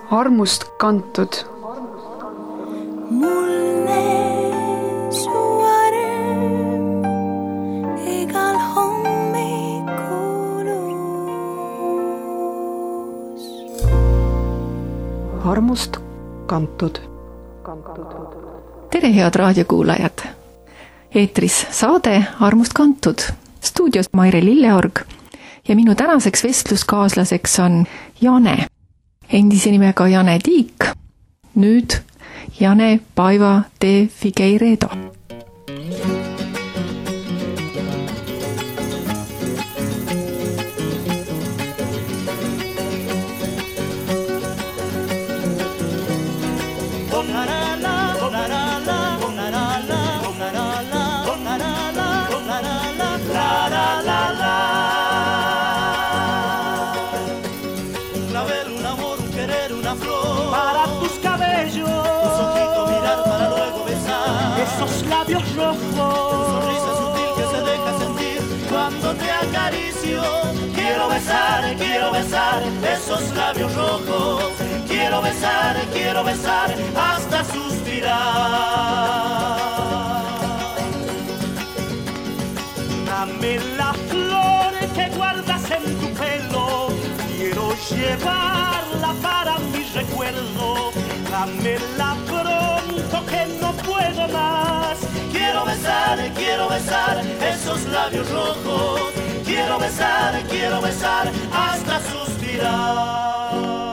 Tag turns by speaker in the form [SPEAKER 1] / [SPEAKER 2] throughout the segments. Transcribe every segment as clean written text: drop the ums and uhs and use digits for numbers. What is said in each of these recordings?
[SPEAKER 1] armust kantud.
[SPEAKER 2] Mulle su arm igal hommikulus.
[SPEAKER 3] Armust kantud.
[SPEAKER 4] Tere, head raadiokuulajad! Eetris saade Armust kantud. Stuudios Maire Lilleorg ja minu tänaseks vestluskaaslaseks on Jane. Endise nimega Jane Tiik, nüüd Jane Paiva de Figueiredo.
[SPEAKER 5] Esos labios rojos, tu sonrisa sutil que se deja sentir cuando te acaricio. Quiero besar esos labios rojos. Quiero besar hasta suspirar. Dame la flor que guardas en tu pelo. Quiero llevarla para mi recuerdo. Dámela pronto que no puedo más. Quiero besar esos labios rojos. Quiero besar hasta suspirar.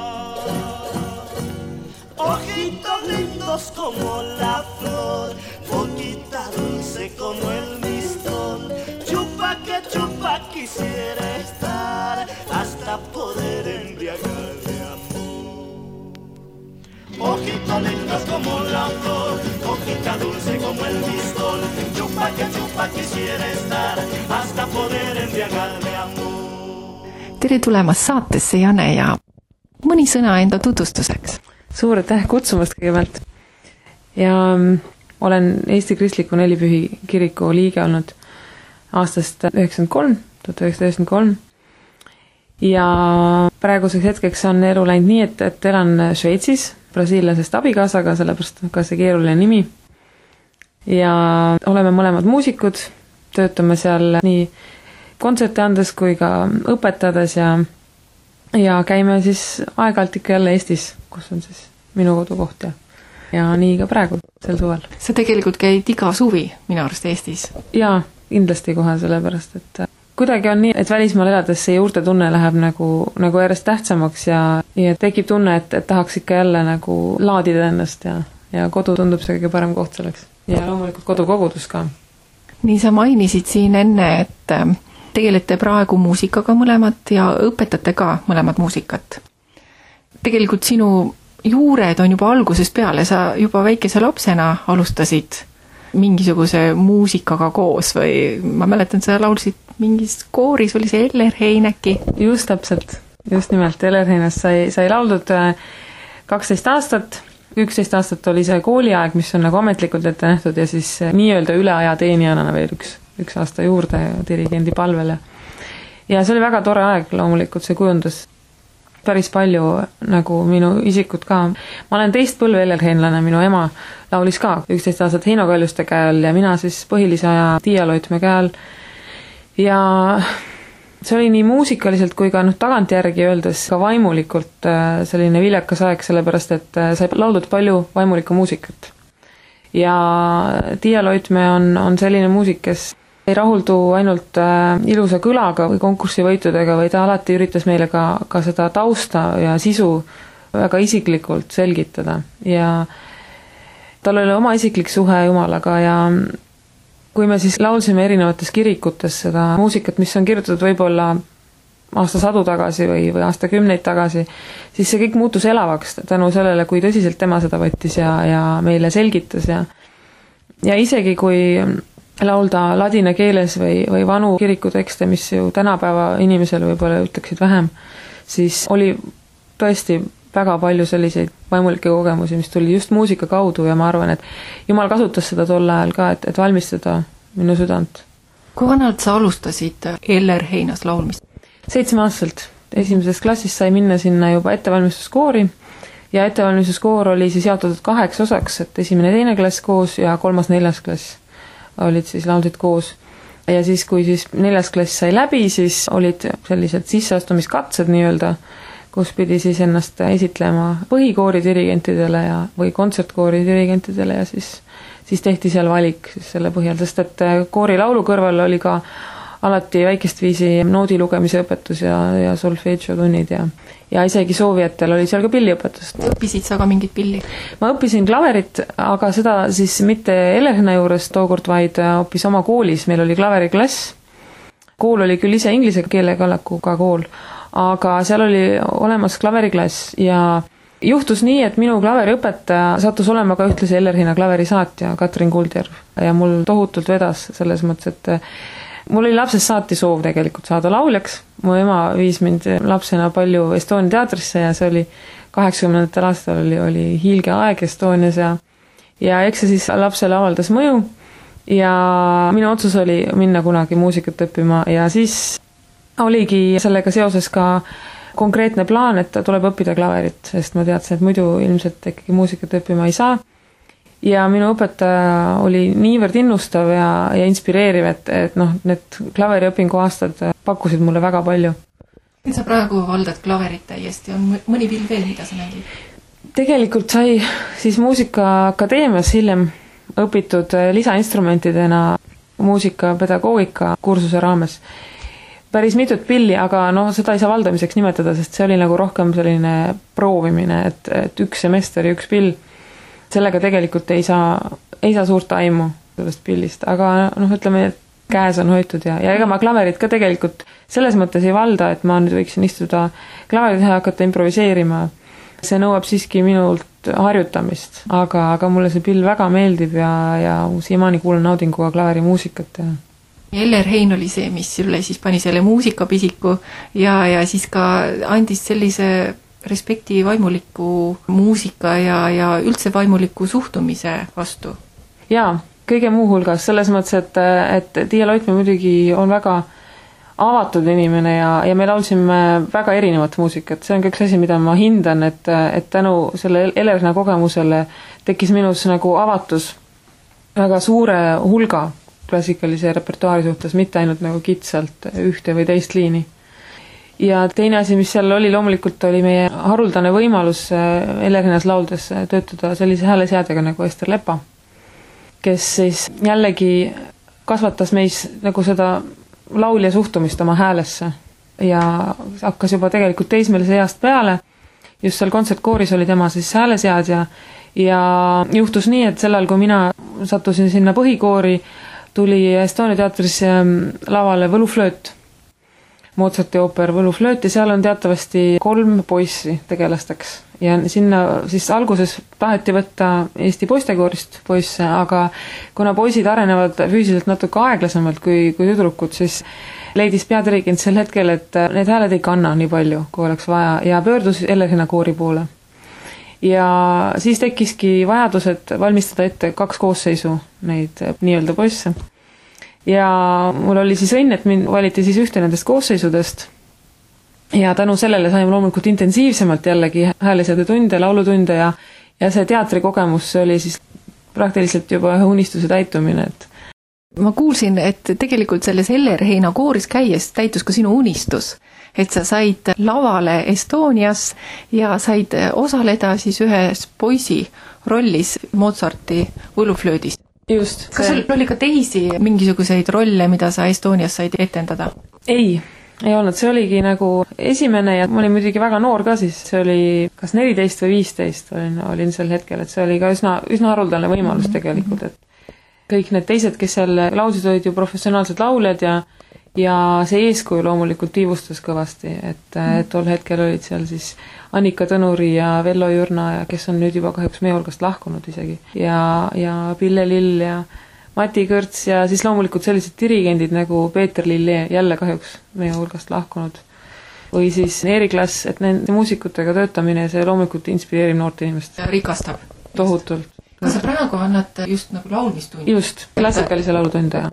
[SPEAKER 5] Ojitos lindos como la flor, boquita dulce como el mistol. Chupa que chupa quisiera estar hasta poder embriagar de amor. Ojitos lindos como la flor, boquita dulce como el mistol. Chupa que chupa quisiera estar hasta poder embriagar de amor.
[SPEAKER 4] Tere tulemast saatesse, Jane, ja mõni sõna enda tutvustuseks.
[SPEAKER 3] Suur aitäh kutsumast kõigepealt. Ja olen Eesti Kristliku Nelipühi kiriku liige olnud aastast 1993. Ja praeguseks hetkeks on elu läinud nii, et elan Šveitsis brasiillasest abikaasaga, sellepärast ka see keeruline nimi. Ja oleme mõlemad muusikud, töötame seal nii kontserte andes kui ka õpetades ja käime siis aeg-ajalt ikka jälle Eestis, kus on siis minu kodukoht ja nii ka praegu sel suvel.
[SPEAKER 4] Sa tegelikult käid iga suvi minu arust Eestis?
[SPEAKER 3] Jaa, kindlasti kohe sellepärast, et kuidagi on nii, et välismaal elades see juurte tunne läheb nagu järjest tähtsamaks ja tekib tunne, et tahaks ikka jälle nagu laadida ennast ja kodu tundub see kõige parem koht selleks. Ja loomulikult kodukogudus ka.
[SPEAKER 4] Nii sa mainisid siin enne, et tegelete praegu muusikaga mõlemad ja õpetate ka mõlemad muusikat. Tegelikult sinu juured on juba algusest peale, sa juba väikese lapsena alustasid mingisuguse muusikaga koos või ma mäletan, sa laulsid mingis kooris, oli see Ellerhein äkki?
[SPEAKER 3] Just täpselt, just nimelt Ellerheinas sai lauldud 12 aastat, 11 aastat oli see kooliaeg, mis on nagu ametlikult ette nähtud ja siis nii-öelda üleaja teenijana veel üks aasta juurde dirigendi palvel. Ja see oli väga tore aeg, loomulikult see kujundas päris palju nagu minu isikut ka. Ma olen teist põlve ellerheinlane, minu ema laulis ka 11 aastat Heino Kaljuste käe all ja mina siis põhilise aja Tiia Loitme käe all. Ja see oli nii muusikaliselt kui ka tagantjärgi öeldes ka vaimulikult selline viljakas aeg, sellepärast et sai lauldud palju vaimulikku muusikat. Ja Tiia Loitme on selline muusik, kes ei rahuldu ainult ilusa kõlaga või konkursivõitudega, või ta alati üritas meile ka seda tausta ja sisu väga isiklikult selgitada. Ja tal oli oma isiklik suhe Jumalaga ja kui me siis laulsime erinevates kirikutes seda muusikat, mis on kirjutatud võib-olla aastasadu tagasi või aastakümneid tagasi, siis see kõik muutus elavaks tänu sellele, kui tõsiselt tema seda võttis ja meile selgitas. Ja isegi kui laulda ladina keeles või vanu kirikutekste, mis ju tänapäeva inimesele võib-olla ütleksid vähem, siis oli tõesti väga palju selliseid vaimulikke kogemusi, mis tuli just muusika kaudu ja ma arvan, et Jumal kasutas seda tol ajal ka, et valmistada minu südant.
[SPEAKER 4] Kui vanalt sa alustasid Ellerheinas laulmist?
[SPEAKER 3] 7-aastaselt. Esimeses klassis sai minna sinna juba ettevalmistuskoori ja ettevalmistuskoor oli siis jaotatud 2 osaks, et 1., 2. klass koos ja 3., 4. klass olid siis laulsid koos. Ja siis, kui siis 4. klass sai läbi, siis olid sellised sisseastumiskatsed nii-öelda, kus pidi siis ennast esitlema põhikoori dirigentidele või kontsertkoori dirigentidele ja siis tehti seal valik siis selle põhjal, sest et koorilaulu kõrval oli ka alati väikest viisi noodi lugemise õpetus ja solfeggio tunnid ja isegi soovijatel oli seal ka pilliõpetust.
[SPEAKER 4] Õppisid sa ka mingit pilli?
[SPEAKER 3] Ma õppisin klaverit, aga seda siis mitte Ellerhina juures tookord, vaid hoopis oma koolis, meil oli klaveriklass. Kool oli küll ise inglise keele kallakuga kool, aga seal oli olemas klaveriklass ja juhtus nii, et minu klaveriõpetaja sattus olema ka ühtlasi Ellerhina klaverisaatja Katrin Kuldjärv ja mul tohutult vedas selles mõttes, et mul oli lapsest saati soov tegelikult saada lauljaks. Mu ema viis mind lapsena palju Estonia teatrisse ja see oli 80. aastal oli hiilge aeg Estonias ja eks see siis lapsele avaldas mõju ja minu otsus oli minna kunagi muusikat õppima ja siis oligi sellega seoses ka konkreetne plaan, et tuleb õppida klaverit, sest ma teadsin, et muidu ilmselt ikkagi muusikat õppima ei saa. Ja minu õpetaja oli niivõrd innustav ja inspireeriv, et need klaveriõpingu aastad pakkusid mulle väga palju.
[SPEAKER 4] Sa praegu valdad klaverit täiesti, on mõni pill veel, mida sa nägid?
[SPEAKER 3] Tegelikult sai siis Muusikaakadeemias hiljem õpitud lisainstrumentidena muusikapedagoogika kursuse raames. Päris mitut pilli, aga seda ei saa valdamiseks nimetada, sest see oli nagu rohkem selline proovimine, et 1 semester ja 1 pill. Sellega tegelikult ei saa suurt aimu sellest pillist, aga ütleme, et käes on hoitud ja ega ma klaverit ka tegelikult selles mõttes ei valda, et ma nüüd võiksin istuda klaverit ja hakata improviseerima. See nõuab siiski minult harjutamist, aga mulle see pill väga meeldib ja siiamaani kuulen naudinguga klaverimuusikat.
[SPEAKER 4] Ellerhein oli see, mis sulle siis pani selle muusikapisiku ja siis ka andis sellise respekti vaimuliku muusika ja üldse vaimuliku suhtumise vastu.
[SPEAKER 3] Jaa, kõige muu hulgas, selles mõttes, et Tiia Loitmäe muidugi on väga avatud inimene ja me laulsime väga erinevat muusikat. See on ka üks asi, mida ma hindan, et tänu selle Ellerhina kogemusele tekkis minus nagu avatus väga suure hulga klassikalise repertuaari suhtes, mitte ainult nagu kitsalt ühte või teist liini. Ja teine asi, mis seal oli, loomulikult oli meie haruldane võimalus Ellerhinas lauldes töötada sellise hääleseadjaga nagu Ester Lepa, kes siis jällegi kasvatas meis nagu seda laulja suhtumist oma häälesse ja hakkas juba tegelikult teismelise east peale. Just seal kontsertkooris oli tema siis hääleseadja ja juhtus nii, et sellal, kui mina sattusin sinna põhikoori, tuli Estonia teatris lavale Võluflööt, Mozarti ooper Võluflööt ja seal on teatavasti 3 poissi tegelasteks ja sinna siis alguses taheti võtta Eesti poistekoorist poisse, aga kuna poisid arenevad füüsiliselt natuke aeglasemalt kui tüdrukud, siis leidis peadirigent sel hetkel, et need hääled ei kanna nii palju, kui oleks vaja ja pöördus Ellerhina koori poole. Ja siis tekkiski vajadused valmistada ette 2 koosseisu neid nii-öelda poisse. Ja mul oli siis õnn, et mind valiti siis ühte nendest koosseisudest ja tänu sellele saime loomulikult intensiivsemalt jällegi hääleseade tunde, laulutunde ja see teatrikogemus oli siis praktiliselt juba unistuse täitumine.
[SPEAKER 4] Ma kuulsin, et tegelikult selles Ellerheina kooris käies täitus ka sinu unistus, et sa said lavale Estonias ja said osaleda siis ühes poisi rollis Mozarti Võluflöödist.
[SPEAKER 3] Just.
[SPEAKER 4] Kas sul oli ka teisi mingisuguseid rolle, mida sa Estonias said etendada?
[SPEAKER 3] Ei olnud, see oligi nagu esimene ja ma olin muidugi väga noor ka siis, see oli kas 14 või 15 olin sel hetkel, et see oli ka üsna haruldane võimalus tegelikult, et kõik need teised, kes seal laulsid, olid ju professionaalsed lauljad ja see eeskuju loomulikult tiivustas kõvasti, et tol hetkel olid seal siis Annika Tõnuri ja Vello Jürna, kes on nüüd juba kahjuks meie hulgast lahkunud isegi, ja Pille Lill ja Mati Kõrts ja siis loomulikult sellised dirigendid nagu Peeter Lille, jälle kahjuks meie hulgast lahkunud, või siis Erik Lass, et nende muusikutega töötamine, see loomulikult inspireerib noort inimest.
[SPEAKER 4] Rikastab.
[SPEAKER 3] Tohutult.
[SPEAKER 4] Kas sa praegu annad just nagu laulmistundi?
[SPEAKER 3] Just, klassikalise laulutunde.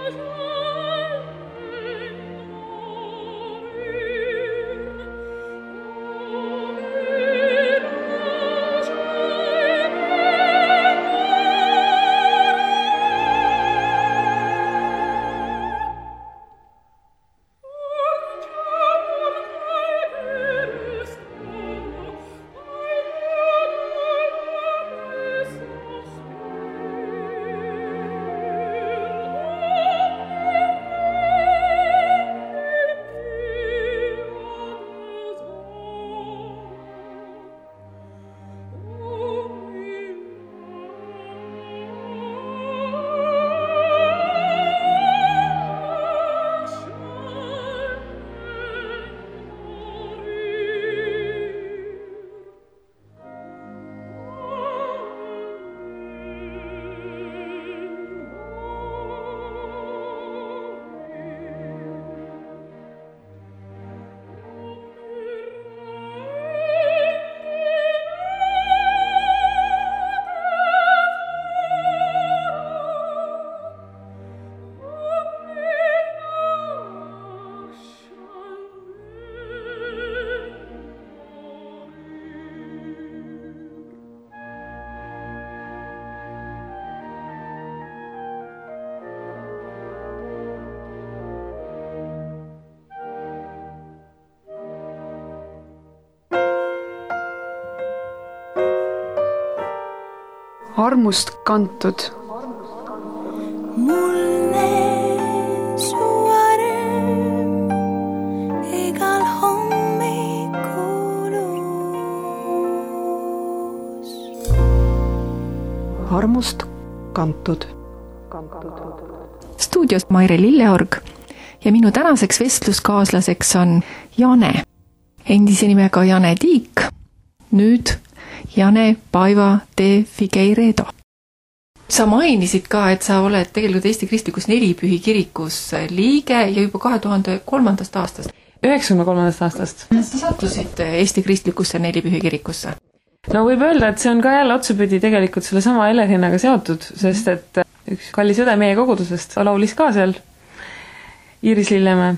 [SPEAKER 1] armust kantud.
[SPEAKER 2] Mulle su arm igal hommikul uus.
[SPEAKER 1] armust kantud.
[SPEAKER 4] Stuudios Maire Lilleorg ja minu tänaseks vestluskaaslaseks on Jane, endise nimega Jane Tiik, nüüd Jane Paiva de Figueiredo. Sa mainisid ka, et sa oled tegelikult Eesti Kristlikus Nelipühi kirikus liige ja juba 2003. aastast.
[SPEAKER 3] 93. aastast.
[SPEAKER 4] Sa sattusid Eesti Kristlikusse Nelipühi kirikusse?
[SPEAKER 3] No võib öelda, et see on ka jälle otsapidi tegelikult selle sama Elerinnaga seotud, sest et üks kallis õde meie kogudusest laulis ka seal, Iiris Lillemäe.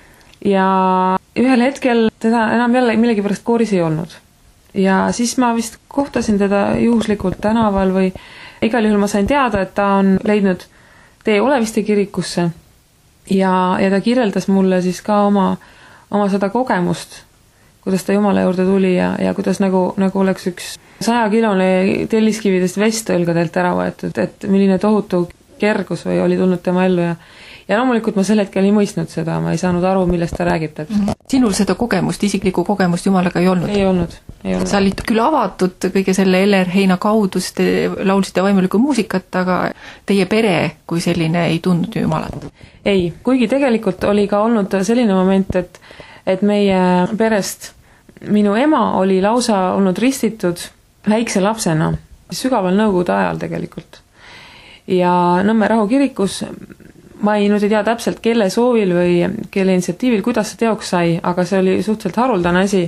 [SPEAKER 3] Ja ühel hetkel teda enam jälle millegipärast kooris ei olnud. Ja siis ma vist kohtasin teda juhuslikult tänaval või igal juhul ma sain teada, et ta on leidnud tee Oleviste kirikusse ja ta kirjeldas mulle siis ka oma seda kogemust, kuidas ta Jumala juurde tuli ja kuidas nagu oleks üks 100-kilone telliskividest vest õlgadelt ära võetud, et milline tohutu kergus või oli tulnud tema ellu ja loomulikult ma sel hetkel ei mõistnud seda, ma ei saanud aru, millest ta räägib täpselt.
[SPEAKER 4] Sinul seda kogemust, isiklikku kogemust Jumalaga ei olnud?
[SPEAKER 3] Ei olnud.
[SPEAKER 4] Sa olid küll avatud kõige selle Eller Heina kaudu, sest te laulsite vaimulikku muusikat, aga teie pere kui selline ei tundnud Jumalat?
[SPEAKER 3] Ei, kuigi tegelikult oli ka olnud selline moment, et meie perest minu ema oli lausa olnud ristitud väikse lapsena, sügaval nõukogude ajal tegelikult. Ja Nõmme Rahu kirikus ma ei tea täpselt, kelle soovil või kelle initsiatiivil, kuidas see teoks sai, aga see oli suhteliselt haruldane asi.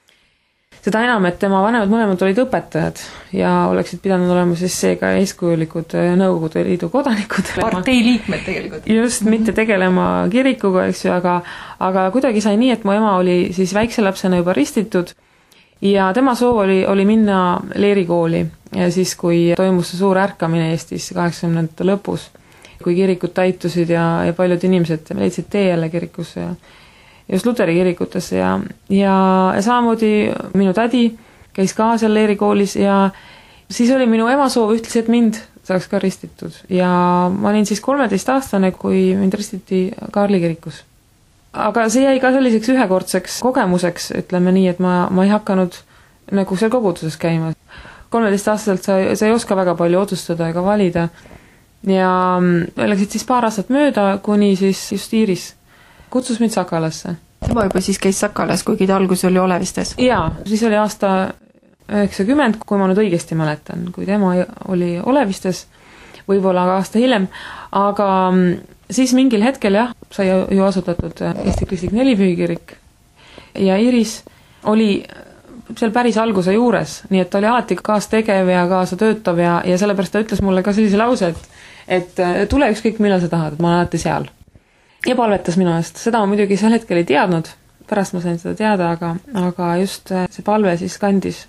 [SPEAKER 3] Seda enam, et tema vanemad mõlemad olid õpetajad ja oleksid pidanud olema siis seega eeskujulikud Nõukogude Liidu kodanikud.
[SPEAKER 4] Partei liikmed tegelikult.
[SPEAKER 3] Just, mitte tegelema kirikuga, eks ju, aga kuidagi sai nii, et mu ema oli siis väikse lapsena juba ristitud ja tema soov oli minna leerikooli ja siis, kui toimus see suur ärkamine Eestis 80. lõpus, kui kirikud täitusid ja paljud inimesed leidsid tee jälle kirikusse ja just luteri kirikutesse ja samamoodi minu tädi käis ka seal leerikoolis ja siis oli minu ema soov ühtlasi, et mind saaks ka ristitud ja ma olin siis 13-aastane, kui mind ristiti Kaarli kirikus. Aga see jäi ka selliseks ühekordseks kogemuseks, ütleme nii, et ma ei hakanud nagu seal koguduses käima. 13-aastaselt sa ei oska väga palju otsustada ega valida ja läksid siis paar aastat mööda, kuni siis just Iiris kutsus mind Sakalasse.
[SPEAKER 4] Tema juba siis käis Sakalas, kuigi ta alguses oli Olevistes?
[SPEAKER 3] Jaa, siis oli aasta 90, kui ma nüüd õigesti mäletan, kui tema oli Olevistes, võib-olla aasta hiljem, aga siis mingil hetkel sai ju asutatud Eesti Kristlik Nelipühi kirik ja Iiris oli seal päris alguse juures, nii et ta oli alati kaastegev ja kaasa töötav ja sellepärast ta ütles mulle ka sellise lause, et tule ükskõik millal sa tahad, et ma olen alati seal. Ja palvetas minu eest, seda ma muidugi sel hetkel ei teadnud, pärast ma sain seda teada, aga just see palve siis kandis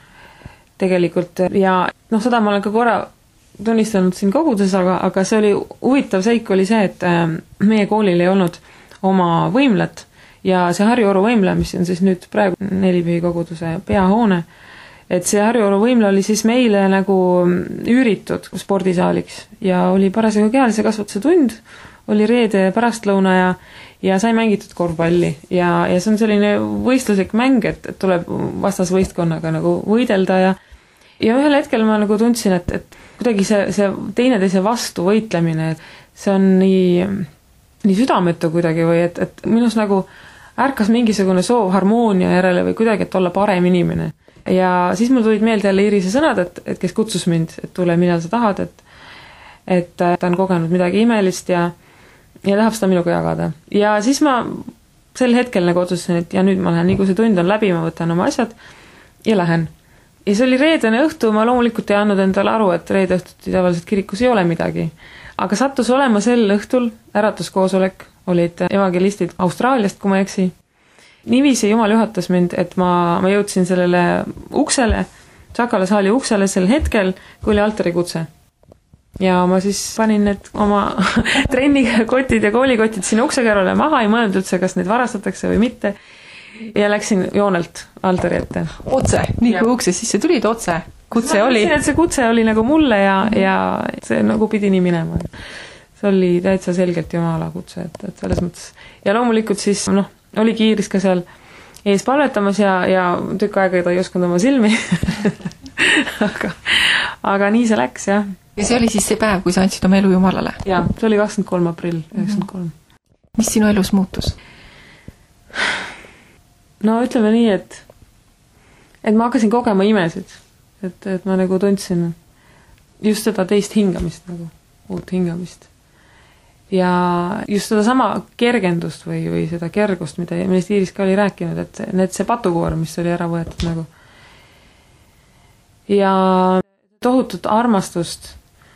[SPEAKER 3] tegelikult ja seda ma olen ka korra tunnistanud siin kogudes, aga see oli huvitav seik oli see, et meie koolil ei olnud oma võimlat ja see Harju-Oru võimla, mis on siis nüüd praegu Nelipühi koguduse peahoone, et see Harju-Oru võimla oli siis meile nagu üüritud spordisaaliks ja oli parasjagu kehalise kasvatuse tund, oli reede pärastlõuna ja sai mängitud korvpalli ja see on selline võistluslik mäng, et tuleb vastasvõistkonnaga nagu võidelda ja ühel hetkel ma nagu tundsin, et kuidagi see teineteise vastu võitlemine, et see on nii südametu kuidagi või et minus nagu ärkas mingisugune soov harmoonia järele või kuidagi, et olla parem inimene. Ja siis mul tulid meelde jälle Irise sõnad, et kes kutsus mind, et tule, millal sa tahad, et ta on kogenud midagi imelist ja tahab seda minuga jagada. Ja siis ma sel hetkel nagu otsustasin, et ja nüüd ma lähen, nii kui see tund on läbi, ma võtan oma asjad ja lähen. Ja see oli reedene õhtu, ma loomulikult ei andnud endale aru, et reede õhtuti tavaliselt kirikus ei ole midagi. Aga sattus olema sel õhtul äratuskoosolek, olid evangelistid Austraaliast, kui ma eksi. Niiviisi Jumal juhatas mind, et ma jõudsin sellele uksele, Sakala saali uksele sel hetkel, kui oli altari kutse. Ja ma siis panin need oma trennikotid ja koolikotid sinna uksekärale maha, ei mõelnud üldse, kas neid varastatakse või mitte. Ja läksin joonelt altari ette.
[SPEAKER 4] Otse, nii kui ukse sisse tulid otse. Kutse oli.
[SPEAKER 3] Et see kutse oli nagu mulle ja see nagu pidi nii minema. See oli täitsa selgelt Jumala kutse, et selles mõttes. Ja loomulikult siis, oli Iiris ka seal ees palvetamas ja tükk aega ta ei oskunud oma silmi. aga nii see läks, jah.
[SPEAKER 4] Ja see oli siis see päev, kui sa andsid oma elu Jumalale?
[SPEAKER 3] Ja, see oli 23. aprill 93.
[SPEAKER 4] Mis sinu elus muutus?
[SPEAKER 3] No ütleme nii, et ma hakkasin kogema imesid. Et ma nagu tundsin just seda teist hingamist, nagu uut hingamist. Ja just seda sama kergendust või seda kergust, millest Iiris ka oli rääkinud, et see patukoor, mis oli ära võetud nagu. Ja tohutut armastust,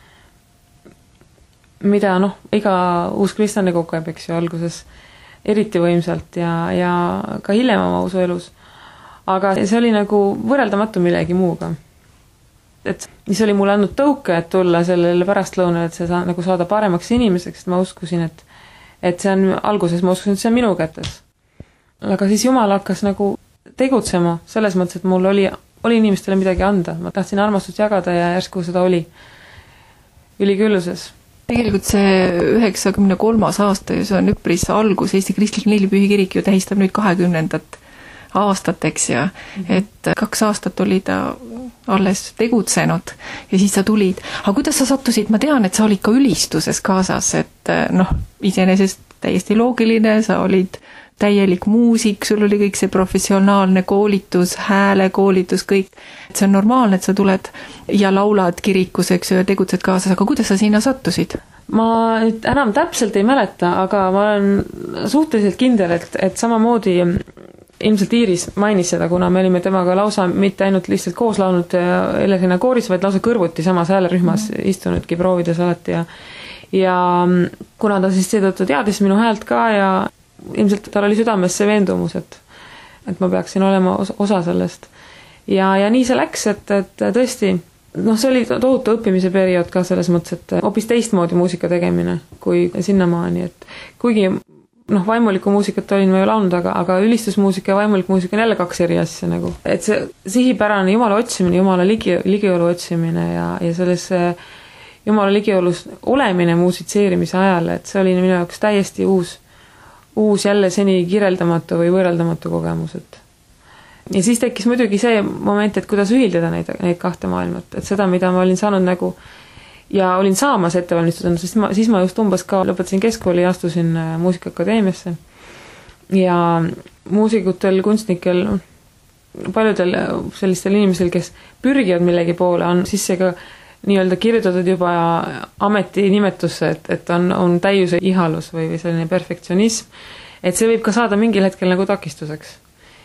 [SPEAKER 3] mida iga uus kristlane kogeb, eks ju, alguses eriti võimsalt ja ka hiljem oma usuelus. Aga see oli nagu võrreldamatu millegi muuga. Et mis oli mulle andnud tõuke, et tulla sellele pärastlõunale, et see nagu saada paremaks inimeseks, et ma uskusin, et see on alguses, ma uskusin, et see on minu kätes. Aga siis Jumal hakkas nagu tegutsema selles mõttes, et mul oli inimestele midagi anda. Ma tahtsin armastust jagada ja järsku seda oli ülikülluses.
[SPEAKER 4] Tegelikult see 93. aasta, see on üpris algus, Eesti Kristlik Nelipühi kirik ju tähistab nüüd 20. aastateks ja et 2 aastat oli ta alles tegutsenud ja siis sa tulid. Aga kuidas sa sattusid? Ma tean, et sa olid ka ülistuses kaasas, et iseenesest täiesti loogiline, sa olid täielik muusik, sul oli kõik see professionaalne koolitus, häälekoolitus, kõik. See on normaalne, et sa tuled ja laulad kirikus, eks ju, ja tegutsed kaasas, aga kuidas sa sinna sattusid?
[SPEAKER 3] Ma nüüd enam täpselt ei mäleta, aga ma olen suhteliselt kindel, et samamoodi ilmselt Iiris mainis seda, kuna me olime temaga lausa mitte ainult lihtsalt koos laulnud Ellerina kooris, vaid lausa kõrvuti samas häälerühmas istunudki proovides alati ja kuna ta siis seetõttu teadis minu häält ka ja ilmselt tal oli südames see veendumus, et ma peaksin olema osa sellest. Ja nii see läks, et tõesti, see oli tohutu õppimise periood ka selles mõttes, et hoopis teistmoodi muusika tegemine kui sinnamaani, et kuigi vaimulikku muusikat olin ma ju laulnud, aga ülistusmuusika ja vaimulik muusika on jälle 2 eri asja nagu. Et see sihipärane Jumala otsimine, Jumala ligiolu otsimine ja selles Jumala ligiolus olemine muusitseerimise ajal, et see oli minu jaoks täiesti uus jälle seni kirjeldamatu või võrreldamatu kogemus. Ja siis tekkis muidugi see moment, et kuidas ühildada neid 2 maailmat, et seda, mida ma olin saanud nagu ja olin saamas ettevalmistusena, siis ma just umbes ka lõpetasin keskkooli ja astusin muusikaakadeemiasse. Ja muusikutel, kunstnikel, paljudel sellistel inimesel, kes pürgivad millegi poole, on sisse ka nii-öelda kirjutatud juba ametinimetusse, et on täiuse ihalus või selline perfektsionism, et see võib ka saada mingil hetkel nagu takistuseks.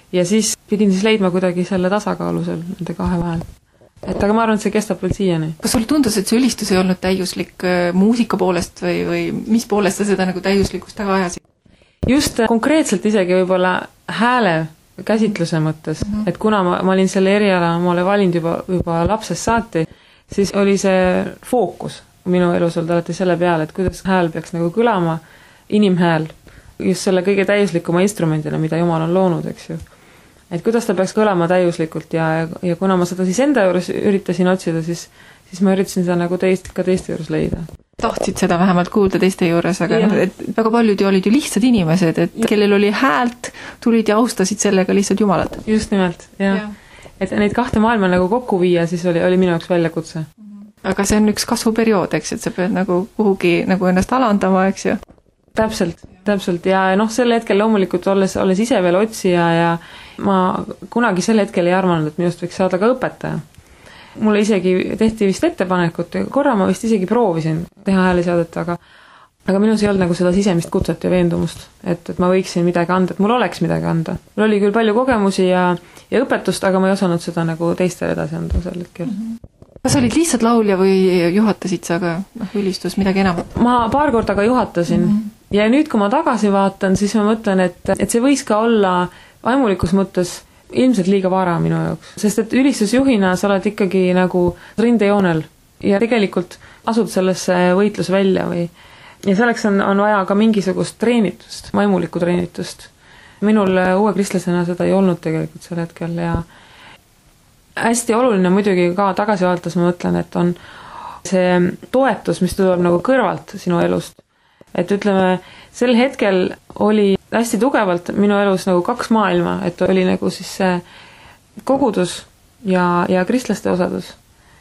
[SPEAKER 3] ja siis pidin siis leidma kuidagi selle tasakaalu seal nende kahe vahel. Et aga ma arvan, et see kestab veel siiani.
[SPEAKER 4] Kas sulle tundus, et see ülistus ei olnud täiuslik muusika poolest või mis poolest sa seda nagu täiuslikkust taga ajasid?
[SPEAKER 3] Just konkreetselt isegi võib-olla hääle käsitluse mõttes, et kuna ma olin selle eriala, ma olen valinud juba lapsest saati, siis oli see fookus minu elus olnud alati selle peale, et kuidas hääl peaks nagu kõlama, inimhääl, just selle kõige täiuslikuma instrumendina, mida Jumal on loonud, eks ju. Et kuidas ta peaks kõlama täiuslikult ja kuna ma seda siis enda juures üritasin otsida, siis ma üritasin seda nagu ka teiste juures leida.
[SPEAKER 4] Tahtsid seda vähemalt kuulda teiste juures, aga et väga paljud olid ju lihtsad inimesed, et kellel oli häält, tulid ja austasid sellega lihtsalt Jumalat.
[SPEAKER 3] Just nimelt, jah. Et neid kahte maailma nagu kokku viia, siis oli minu jaoks väljakutse.
[SPEAKER 4] Aga see on üks kasvuperiood, eks, et sa pead nagu kuhugi nagu ennast alandama, eks ju? Täpselt ja sel hetkel loomulikult olles ise veel otsija ja ma kunagi sel hetkel ei arvanud, et minust võiks saada ka õpetaja. Mulle isegi tehti vist ettepanekut, korra ma vist isegi proovisin teha häälisaadet, aga minus ei olnud nagu seda sisemist kutset ja veendumust, et ma võiksin midagi anda, et mul oleks midagi anda. Mul oli küll palju kogemusi ja õpetust, aga ma ei osanud seda nagu teistele edasi anda sel hetkel. Kas olid lihtsalt laulja või juhatasid sa ka ülistus midagi enam?
[SPEAKER 3] Ma paar korda ka juhatasin ja nüüd, kui ma tagasi vaatan, siis ma mõtlen, et see võis ka olla vaimulikus mõttes ilmselt liiga vara minu jaoks, sest et ülistusjuhina sa oled ikkagi nagu rindejoonel ja tegelikult asud sellesse võitlus välja ja selleks on vaja ka mingisugust treenitust, vaimulikku treenitust. Minul uue kristlasena seda ei olnud tegelikult sel hetkel ja hästi oluline muidugi ka tagasi vaadates ma mõtlen, et on see toetus, mis tuleb nagu kõrvalt sinu elust. Et ütleme, sel hetkel oli hästi tugevalt minu elus nagu kaks maailma, et oli nagu siis see kogudus ja kristlaste osadus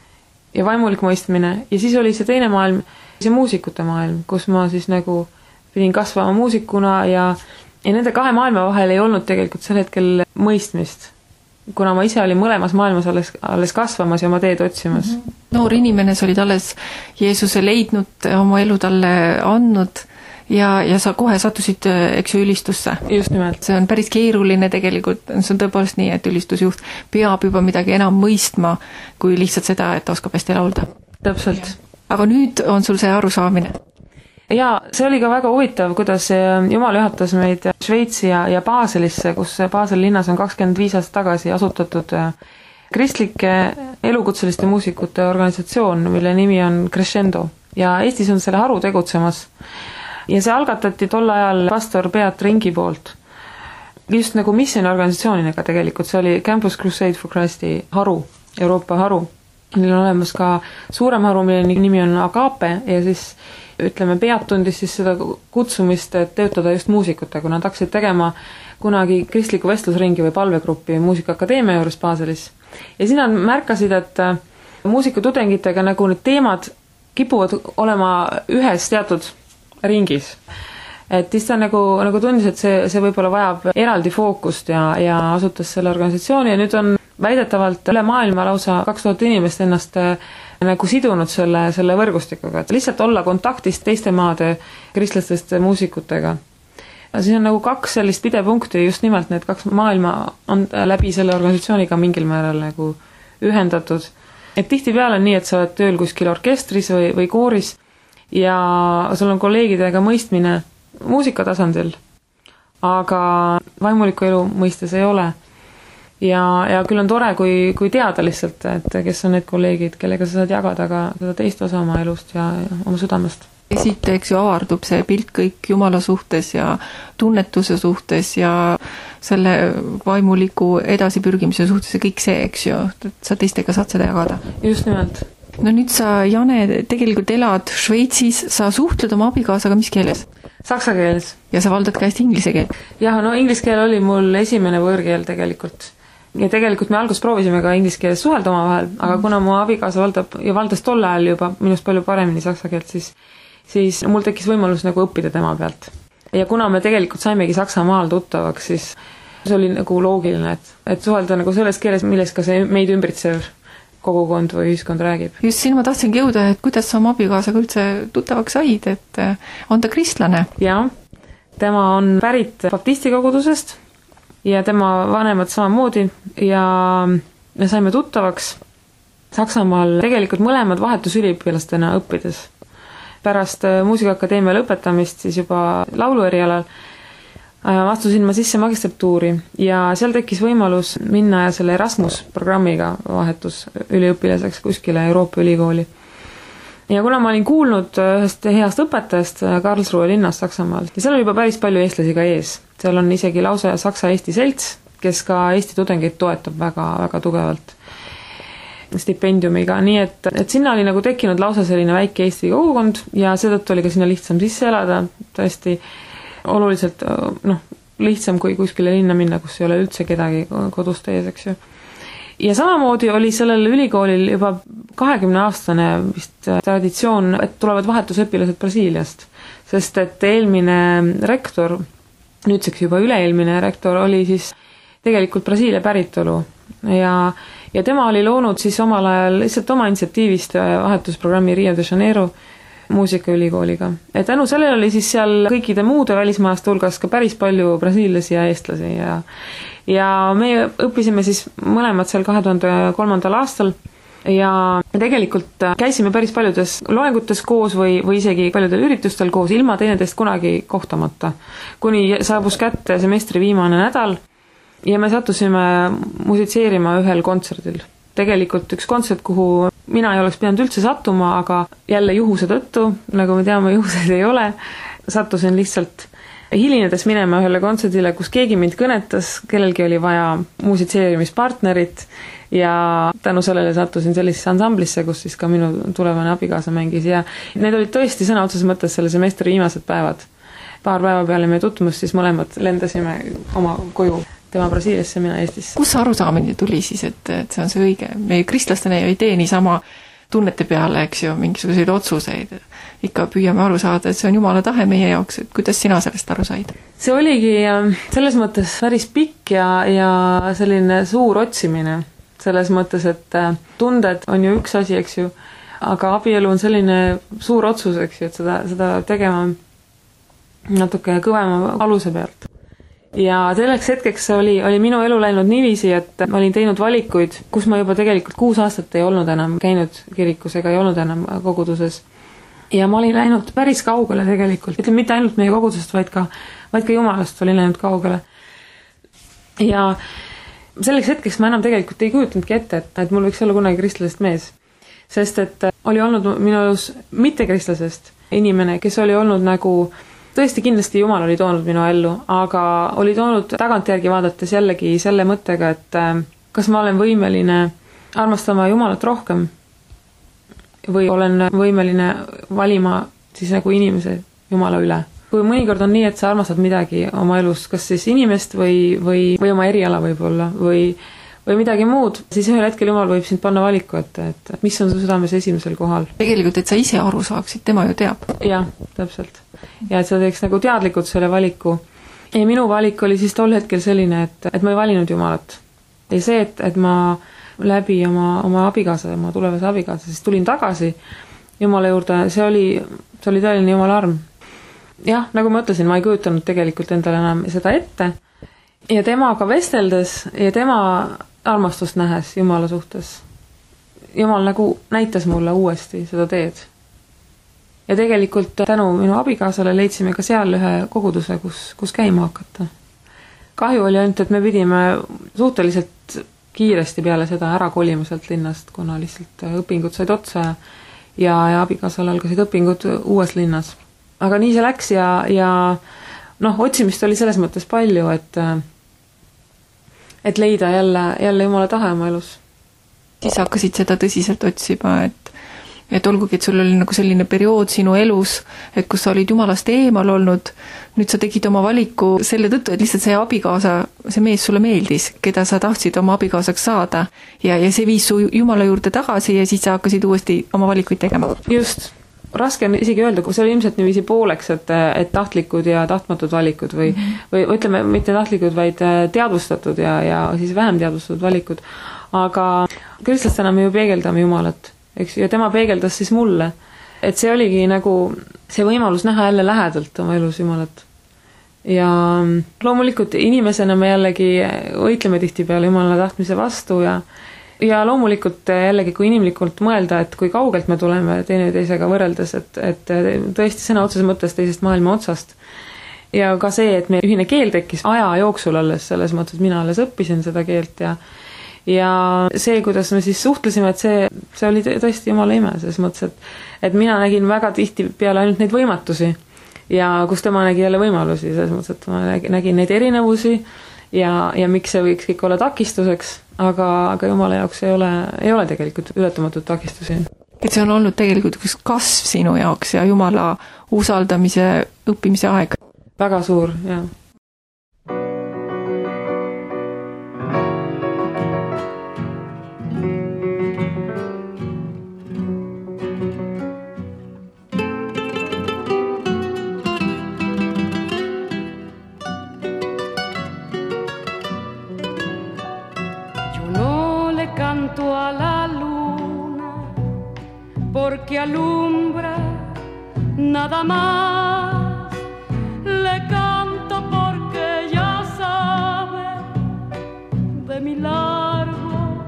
[SPEAKER 3] ja vaimulik mõistmine ja siis oli see teine maailm, see muusikute maailm, kus ma siis nagu pidin kasvama muusikuna ja nende kahe maailma vahel ei olnud tegelikult sel hetkel mõistmist, kuna ma ise olin mõlemas maailmas alles kasvamas ja oma teed otsimas.
[SPEAKER 4] Noor inimene, sa olid alles Jeesuse leidnud, oma elu talle andnud ja sa kohe sattusid, eks ju, ülistusse.
[SPEAKER 3] Just nimelt.
[SPEAKER 4] See on päris keeruline tegelikult, see on tõepoolest nii, et ülistusjuht peab juba midagi enam mõistma, kui lihtsalt seda, et oskab hästi laulda.
[SPEAKER 3] Täpselt.
[SPEAKER 4] Aga nüüd on sul see arusaamine.
[SPEAKER 3] Ja see oli ka väga huvitav, kuidas Jumal juhatas meid Šveitsi ja Baselisse, kus Baseli linnas on 25 aastat tagasi asutatud kristlike elukutseliste muusikute organisatsioon, mille nimi on Crescendo ja Eestis on selle haru tegutsemas. Ja see algatati tol ajal pastor Beat Ringi poolt. Just nagu missioniorganisatsioonidega tegelikult, see oli Campus Crusade for Christi haru, Euroopa haru. Neil on olemas ka suurem haru, mille nimi on Agape ja siis ütleme, Beat tundis siis seda kutsumist, et töötada just muusikutega, kui nad hakkasid tegema kunagi kristliku vestlusringi või palvegruppi muusikaakadeemia juures Baselis. Ja siin nad märkasid, et muusikatudengitega nagu need teemad kipuvad olema ühes teatud ringis. Et siis ta nagu tundis, et see võib-olla vajab eraldi fookust ja asutas selle organisatsiooni ja nüüd on väidetavalt üle maailma lausa 2000 inimest ennast nagu sidunud selle võrgustikuga, et lihtsalt olla kontaktis teiste maade kristlastest muusikutega. Siis on nagu kaks sellist pidepunkti, just nimelt need kaks maailma on läbi selle organisatsiooniga mingil määral nagu ühendatud. Et tihtipeale on nii, et sa oled tööl kuskil orkestris või kooris ja sul on kolleegidega mõistmine muusikatasandil, aga vaimuliku elu mõistes ei ole. Ja küll on tore, kui teada lihtsalt, et kes on need kolleegid, kellega sa saad jagada ka seda teist osa oma elust ja oma südamest.
[SPEAKER 4] Ja siit, eks ju, avardub see pilt kõik Jumala suhtes ja tunnetuse suhtes ja selle vaimuliku edasipürgimise suhtes ja kõik see, eks ju, et sa teistega saad seda jagada.
[SPEAKER 3] Just nimelt.
[SPEAKER 4] No nüüd sa, Jane, tegelikult elad Šveitsis, sa suhtled oma abikaasaga mis keeles?
[SPEAKER 3] Saksa keeles.
[SPEAKER 4] Ja sa valdad ka hästi inglise keel?
[SPEAKER 3] Jah, no inglise keel oli mul esimene võõrkeel tegelikult. Ja tegelikult me alguses proovisime ka inglise keeles suhelda oma vahel, aga kuna mu abikaasa valdas tol ajal juba minust palju paremini saksa keelt, siis mul tekkis võimalus nagu õppida tema pealt. Ja kuna me tegelikult saimegi Saksamaal tuttavaks, siis see oli nagu loogiline, et suhelda nagu selles keeles, milles ka see meid ümbritsev kogukond või ühiskond räägib.
[SPEAKER 4] Just siin ma tahtsingi jõuda, et kuidas sa oma abikaasaga üldse tuttavaks said, et on ta kristlane?
[SPEAKER 3] Jah, tema on pärit baptisti kogudusest ja tema vanemad samamoodi ja me saime tuttavaks Saksamaal tegelikult mõlemad vahetusüliõpilastena õppides. Pärast Muusikaakadeemia lõpetamist siis juba lauluerialal astusin ma sisse magistratuuri ja seal tekkis võimalus minna ja selle Erasmus programmiga vahetusüliõpilaseks kuskile Euroopa ülikooli. Ja kuna ma olin kuulnud ühest heast õpetajast Karlsruhe linnas Saksamaal, ja seal oli juba päris palju eestlasi ka ees. Seal on isegi lausa Saksa-Eesti selts, kes ka Eesti tudengeid toetab väga, väga tugevalt stipendiumiga, nii et sinna oli nagu tekkinud lausa selline väike Eesti kogukond ja seetõttu oli ka sinna lihtsam sisse elada, tõesti oluliselt lihtsam kui kuskile linna minna, kus ei ole üldse kedagi kodust ees, eks ju. Ja samamoodi oli sellel ülikoolil juba 20-aastane vist traditsioon, et tulevad vahetusõpilased Brasiiliast, sest et eelmine rektor, nüüdseks juba üleelmine rektor, oli siis tegelikult Brasiilia päritolu ja tema oli loonud siis omal ajal lihtsalt oma initsiatiivist vahetusprogrammi Rio de Janeiro muusikaülikooliga. Et tänu sellele oli siis seal kõikide muude välismaalaste hulgas ka päris palju brasiillasi ja eestlasi ja me õppisime siis mõlemad seal 2003. aastal ja tegelikult käisime päris paljudes loengutes koos või isegi paljudel üritustel koos ilma teineteist kunagi kohtamata. Kuni saabus kätte semestri viimane nädal ja me sattusime musitseerima ühel kontserdil. Tegelikult üks kontsert, kuhu mina ei oleks pidanud üldse sattuma, aga jälle juhuse tõttu, nagu me teame, juhuseid ei ole, sattusin lihtsalt hilinedes minema ühele kontserdile, kus keegi mind kõnetas, kellelgi oli vaja musitseerimispartnerit ja tänu sellele sattusin sellisesse ansamblisse, kus siis ka minu tulevane abikaasa mängis ja need olid tõesti sõna otseses mõttes selle semestri viimased päevad. Paar päeva peale meie tutvumust siis mõlemad lendasime oma koju. Tema Brasiiliasse, mina Eestisse.
[SPEAKER 4] Kus arusaamine tuli siis, et see on see õige? Me kristlastena ei tee niisama tunnete peale, eks ju, mingisuguseid otsuseid. Ikka püüame aru saada, et see on Jumala tahe meie jaoks, et kuidas sina sellest aru said?
[SPEAKER 3] See oligi selles mõttes päris pikk ja selline suur otsimine. Selles mõttes, et tunded on ju üks asi, eks ju, aga abielu on selline suur otsus, eks ju, et seda tegema natuke kõvema aluse pealt. Ja selleks hetkeks oli minu elu läinud niiviisi, et ma olin teinud valikuid, kus ma juba tegelikult 6 aastat ei olnud enam käinud kirikus ega ei olnud enam koguduses. Ja ma olin läinud päris kaugele tegelikult. Ütleme, mitte ainult meie kogudusest, vaid ka Jumalast olin läinud kaugele. Ja selleks hetkeks ma enam tegelikult ei kujutnudki ette, et mul võiks olla kunagi kristlasest mees. Sest et oli olnud minu elus mitte kristlasest inimene, kes oli olnud nagu tõesti kindlasti Jumal oli toonud minu ellu, aga oli toonud tagantjärgi vaadates jällegi selle mõttega, et kas ma olen võimeline armastama Jumalat rohkem või olen võimeline valima siis nagu inimese Jumala üle. Kui mõnikord on nii, et sa armastad midagi oma elus, kas siis inimest või oma eriala võib-olla või midagi muud, siis ühel hetkel Jumal võib sind panna valiku, et mis on su südames esimesel kohal.
[SPEAKER 4] Tegelikult, et sa ise aru saaksid, tema ju teab.
[SPEAKER 3] Jah, täpselt. Ja et sa teeks nagu teadlikult selle valiku. Ja minu valik oli siis tol hetkel selline, et ma ei valinud Jumalat. Ja see, et ma läbi oma abikaasa, oma tulevase abikaasa, siis tulin tagasi Jumala juurde, see oli tõeline Jumala arm. Jah, nagu ma ütlesin, ma ei kujutanud tegelikult endale enam seda ette. Ja temaga vesteldes ja tema armastust nähes Jumala suhtes. Jumal nagu näitas mulle uuesti seda teed. Ja tegelikult tänu minu abikaasale leidsime ka seal ühe koguduse, kus käima hakata. Kahju oli ainult, et me pidime suhteliselt kiiresti peale seda ära kolima sealt linnast, kuna lihtsalt õpingud said otsa ja abikaasal algasid õpingud uues linnas. Aga nii see läks ja otsimist oli selles mõttes palju, et leida jälle Jumala tahe oma elus.
[SPEAKER 4] Siis hakkasid seda tõsiselt otsima, et olgugi, et sul oli nagu selline periood sinu elus, et kus sa olid Jumalast eemal olnud, nüüd sa tegid oma valiku selle tõttu, et lihtsalt see abikaasa, see mees sulle meeldis, keda sa tahtsid oma abikaasaks saada ja see viis su Jumala juurde tagasi ja siis sa hakkasid uuesti oma valikuid tegema.
[SPEAKER 3] Just. Raske on isegi öelda, kui see oli ilmselt niiviisi pooleks, et tahtlikud ja tahtmatud valikud või ütleme, mitte tahtlikud, vaid teadvustatud ja siis vähem teadvustatud valikud. Aga kristlastena me ju peegeldame Jumalat, eks, ja tema peegeldas siis mulle. Et see oligi nagu see võimalus näha jälle lähedalt oma elus Jumalat. ja loomulikult inimesena me jällegi võitleme tihtipeale Jumala tahtmise vastu ja loomulikult jällegi, kui inimlikult mõelda, et kui kaugelt me tuleme teineteisega võrreldes, et tõesti sõna otseses mõttes teisest maailma otsast. Ja ka see, et meie ühine keel tekkis aja jooksul alles, selles mõttes, et mina alles õppisin seda keelt ja see, kuidas me siis suhtlesime, et see oli tõesti Jumala ime, selles mõttes, et mina nägin väga tihti peale ainult neid võimatusi ja kus tema nägi jälle võimalusi, selles mõttes, et ma nägin neid erinevusi ja miks see võiks kõik olla takistuseks, aga Jumala jaoks ei ole tegelikult ületamatud takistusi.
[SPEAKER 4] Et see on olnud tegelikult üks kasv sinu jaoks ja Jumala usaldamise, õppimise aeg.
[SPEAKER 3] Väga suur, jah.
[SPEAKER 6] Canto a la luna porque alumbra nada más, le canto porque ya sabe de mi largo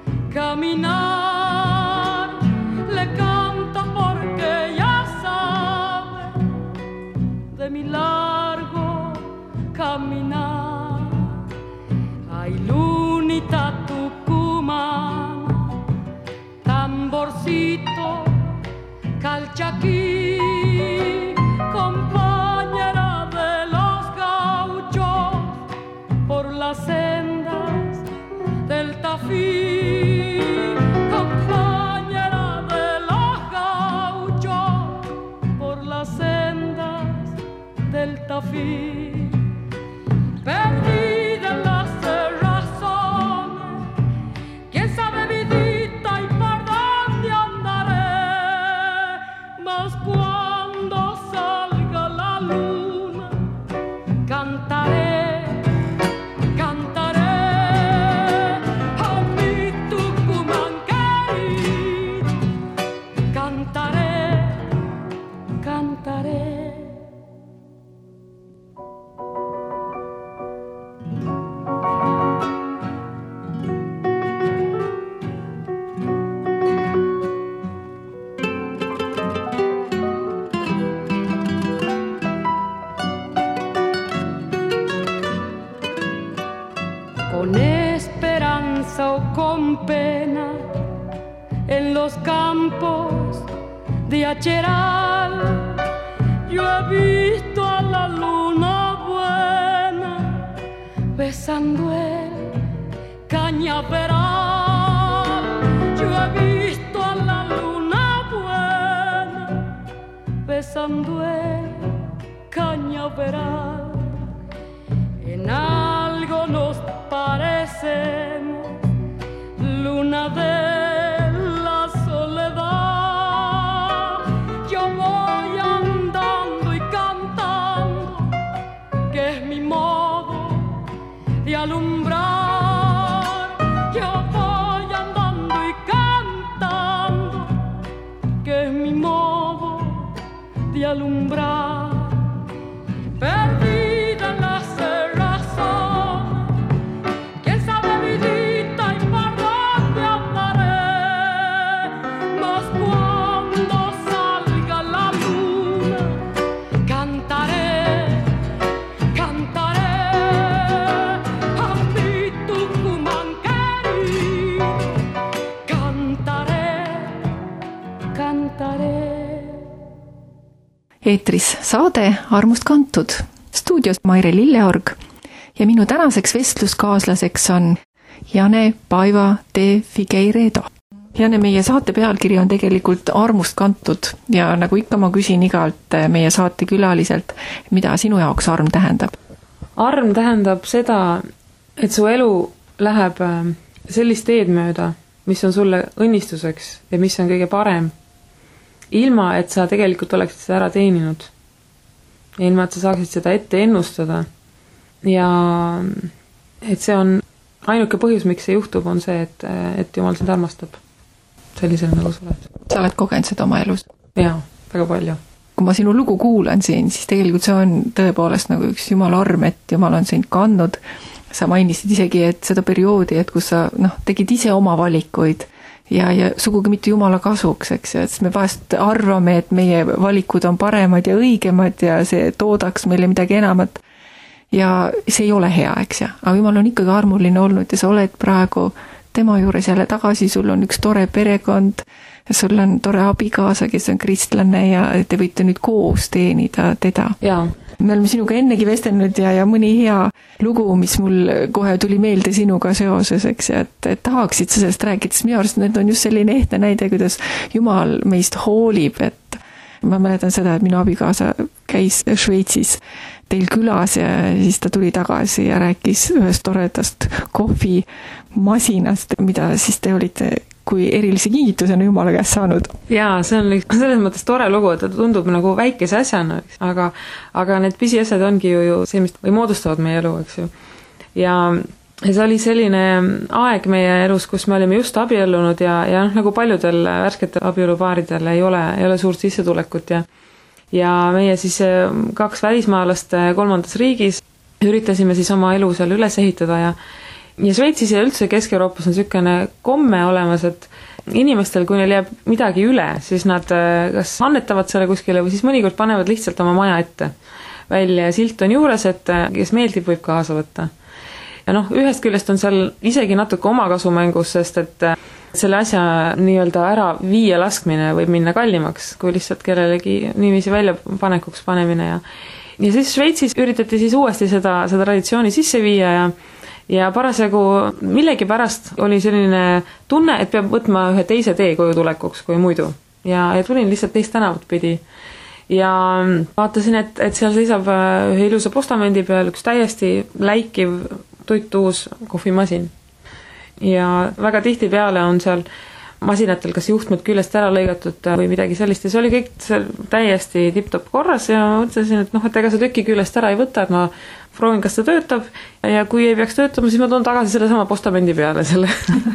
[SPEAKER 6] caminar, le canto porque ya sabe de mi largo caminar. Ay, lunita tamborcito, calchaquí, compañera de los gauchos por las sendas del Tafí, compañera de los gauchos por las sendas del Tafí, perdida en las razones, quién sabe vivir. Cuando salga la luna, cantaré, cantaré a mi Tucumán querido, cantaré, cantaré. Con esperanza o con pena, en los campos de Acheral, yo he visto a la luna buena besando el cañaveral. Yo he visto a la luna buena besando el cañaveral. En algo nos parecemos, luna de la soledad. Yo voy andando y cantando, que es mi modo de alumbrar. Yo voy andando y cantando, que es mi modo de alumbrar. Perdida en las
[SPEAKER 4] Eetris saade Armust kantud. Stuudios Maire Lilleorg ja minu tänaseks vestluskaaslaseks on Jane Paiva de Figueiredo. Jane, meie saate pealkiri on tegelikult Armust kantud ja nagu ikka ma küsin igalt meie saate külaliselt, mida sinu jaoks arm tähendab?
[SPEAKER 3] Arm tähendab seda, et su elu läheb sellist teed mööda, mis on sulle õnnistuseks ja mis on kõige parem, ilma et sa tegelikult oleksid seda ära teeninud. Ja ilma et sa saaksid seda ette ennustada. Ja et see on ainuke põhjus, miks see juhtub, on see, et Jumal sind armastab sellisel nagu sa oled.
[SPEAKER 4] Sa oled kogenud seda oma elus?
[SPEAKER 3] Jaa, väga palju.
[SPEAKER 4] kui ma sinu lugu kuulan siin, siis tegelikult see on tõepoolest nagu üks Jumala arm, et Jumal on sind kandnud. Sa mainisid isegi, et seda perioodi, et kus sa tegid ise oma valikuid ja sugugi mitte Jumala kasuks, eks, et me vahest arvame, et meie valikud on paremad ja õigemad ja see toodaks meile midagi enamat. Ja see ei ole hea, eks ja. Aga Jumal on ikkagi armuline olnud ja sa oled praegu tema juures jälle tagasi, sul on üks tore perekond, sul on tore abikaasa, kes on kristlane ja te võite nüüd koos teenida teda.
[SPEAKER 3] Jaa.
[SPEAKER 4] Me oleme sinuga ennegi vestelnud ja mõni hea lugu, mis mul kohe tuli meelde sinuga seoses, eks, et tahaksid sa sellest rääkida, sest minu arust need on just selline ehtne näide, kuidas Jumal meist hoolib, et ma mäletan seda, et minu abikaasa käis Šveitsis teil külas ja siis ta tuli tagasi ja rääkis ühest toredast kohvimasinast, mida siis te olite kui erilise kingitusena Jumala käest saanud.
[SPEAKER 3] Jaa, see on selles mõttes tore lugu, et ta tundub nagu väikese asjana, aga need pisiasjad ongi ju see, mis või moodustavad meie elu, eks ju. Ja see oli selline aeg meie elus, kus me olime just abiellunud ja nagu paljudel värsketel abielupaaridel ei ole suurt sissetulekut ja meie siis 2 välismaalast 3. riigis üritasime siis oma elu seal üles ehitada ja Šveitsis ja üldse Kesk-Euroopas on niisugune komme olemas, et inimestel, kui neil jääb midagi üle, siis nad kas annetavad selle kuskile või siis mõnikord panevad lihtsalt oma maja ette välja ja silt on juures, et kes meeldib, võib kaasa võtta. Ja ühest küljest on seal isegi natuke omakasumängus, sest et selle asja nii-öelda ära viia laskmine võib minna kallimaks, kui lihtsalt kellelegi niiviisi väljapanekuks panemine ja siis Šveitsis üritati siis uuesti seda traditsiooni sisse viia ja parasjagu millegi pärast oli selline tunne, et peab võtma ühe teise tee koju tulekuks kui muidu ja tulin lihtsalt teist tänavat pidi ja vaatasin, et seal seisab ühe ilusa postamendi peal üks täiesti läikiv tuituus kohvimasin ja väga tihti peale on seal masinatel kas juhtmed küljest ära lõigatud või midagi sellist ja see oli kõik täiesti tipp-topp korras ja mõtlesin, et ega see tüki küljest ära ei võta, et ma proovin, kas see töötab ja kui ei peaks töötama, siis ma toon tagasi selle sama postamendi peale selle.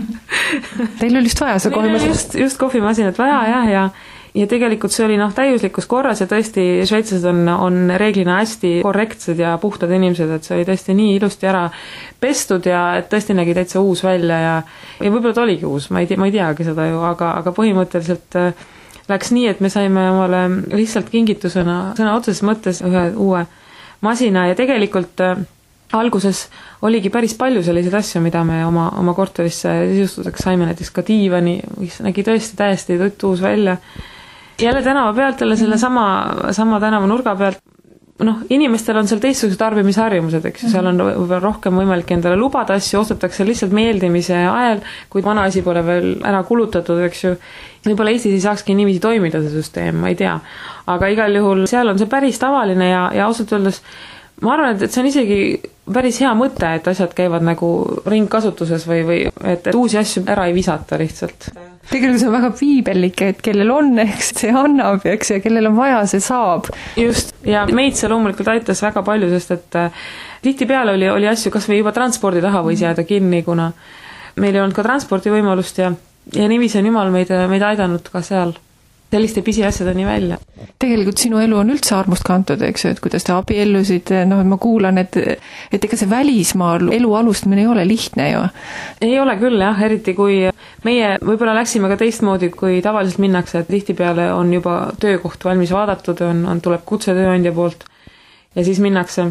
[SPEAKER 4] Teil oli just vaja see kohvimasinat?
[SPEAKER 3] Just kohvimasinat vaja ja tegelikult see oli täiuslikus korras ja tõesti šveitslased on reeglina hästi korrektsed ja puhtad inimesed, et see oli tõesti nii ilusti ära pestud ja et tõesti nägi täitsa uus välja ja võib-olla ta oligi uus, ma ei teagi seda ju, aga põhimõtteliselt läks nii, et me saime omale lihtsalt kingitusena sõna otseses mõttes ühe uue masina ja tegelikult alguses oligi päris palju selliseid asju, mida me oma korterisse sisustuseks saime, näiteks ka diivani, mis nägi tõesti täiesti tuus välja. Jälle tänava pealt, selle sama tänava nurga pealt, inimestel on seal teistsugused tarbimisharjumused, eks ju, seal on rohkem võimalik endale lubada asju, ostetakse lihtsalt meeldimise ajal, kui vana asi pole veel ära kulutatud, eks ju. Võib-olla Eestis ei saakski niiviisi toimida see süsteem, ma ei tea. Aga igal juhul seal on see päris tavaline ja ausalt öeldes ma arvan, et see on isegi päris hea mõte, et asjad käivad nagu ringkasutuses või et uusi asju ära ei visata lihtsalt.
[SPEAKER 4] Tegelikult see on väga piibellik, et kellel on, eks see annab, eks, ja kellel on vaja, see saab.
[SPEAKER 3] Just, ja meid see loomulikult aitas väga palju, sest et tihtipeale oli asju, kas või juba transpordi taha võis jääda kinni, kuna meil ei olnud ka transpordivõimalust ja niiviisi on Jumal meid aidanud ka seal selliste pisiasjadeni välja.
[SPEAKER 4] Tegelikult sinu elu on üldse armust kantud, eks ju, et kuidas te abiellusid, ma kuulan, et ega see välismaal elu alustamine ei ole lihtne ju.
[SPEAKER 3] Ei ole küll, jah, eriti kui meie võib-olla läksime ka teistmoodi, kui tavaliselt minnakse, et tihtipeale on juba töökoht valmis vaadatud, tuleb kutse tööandja poolt ja siis minnakse.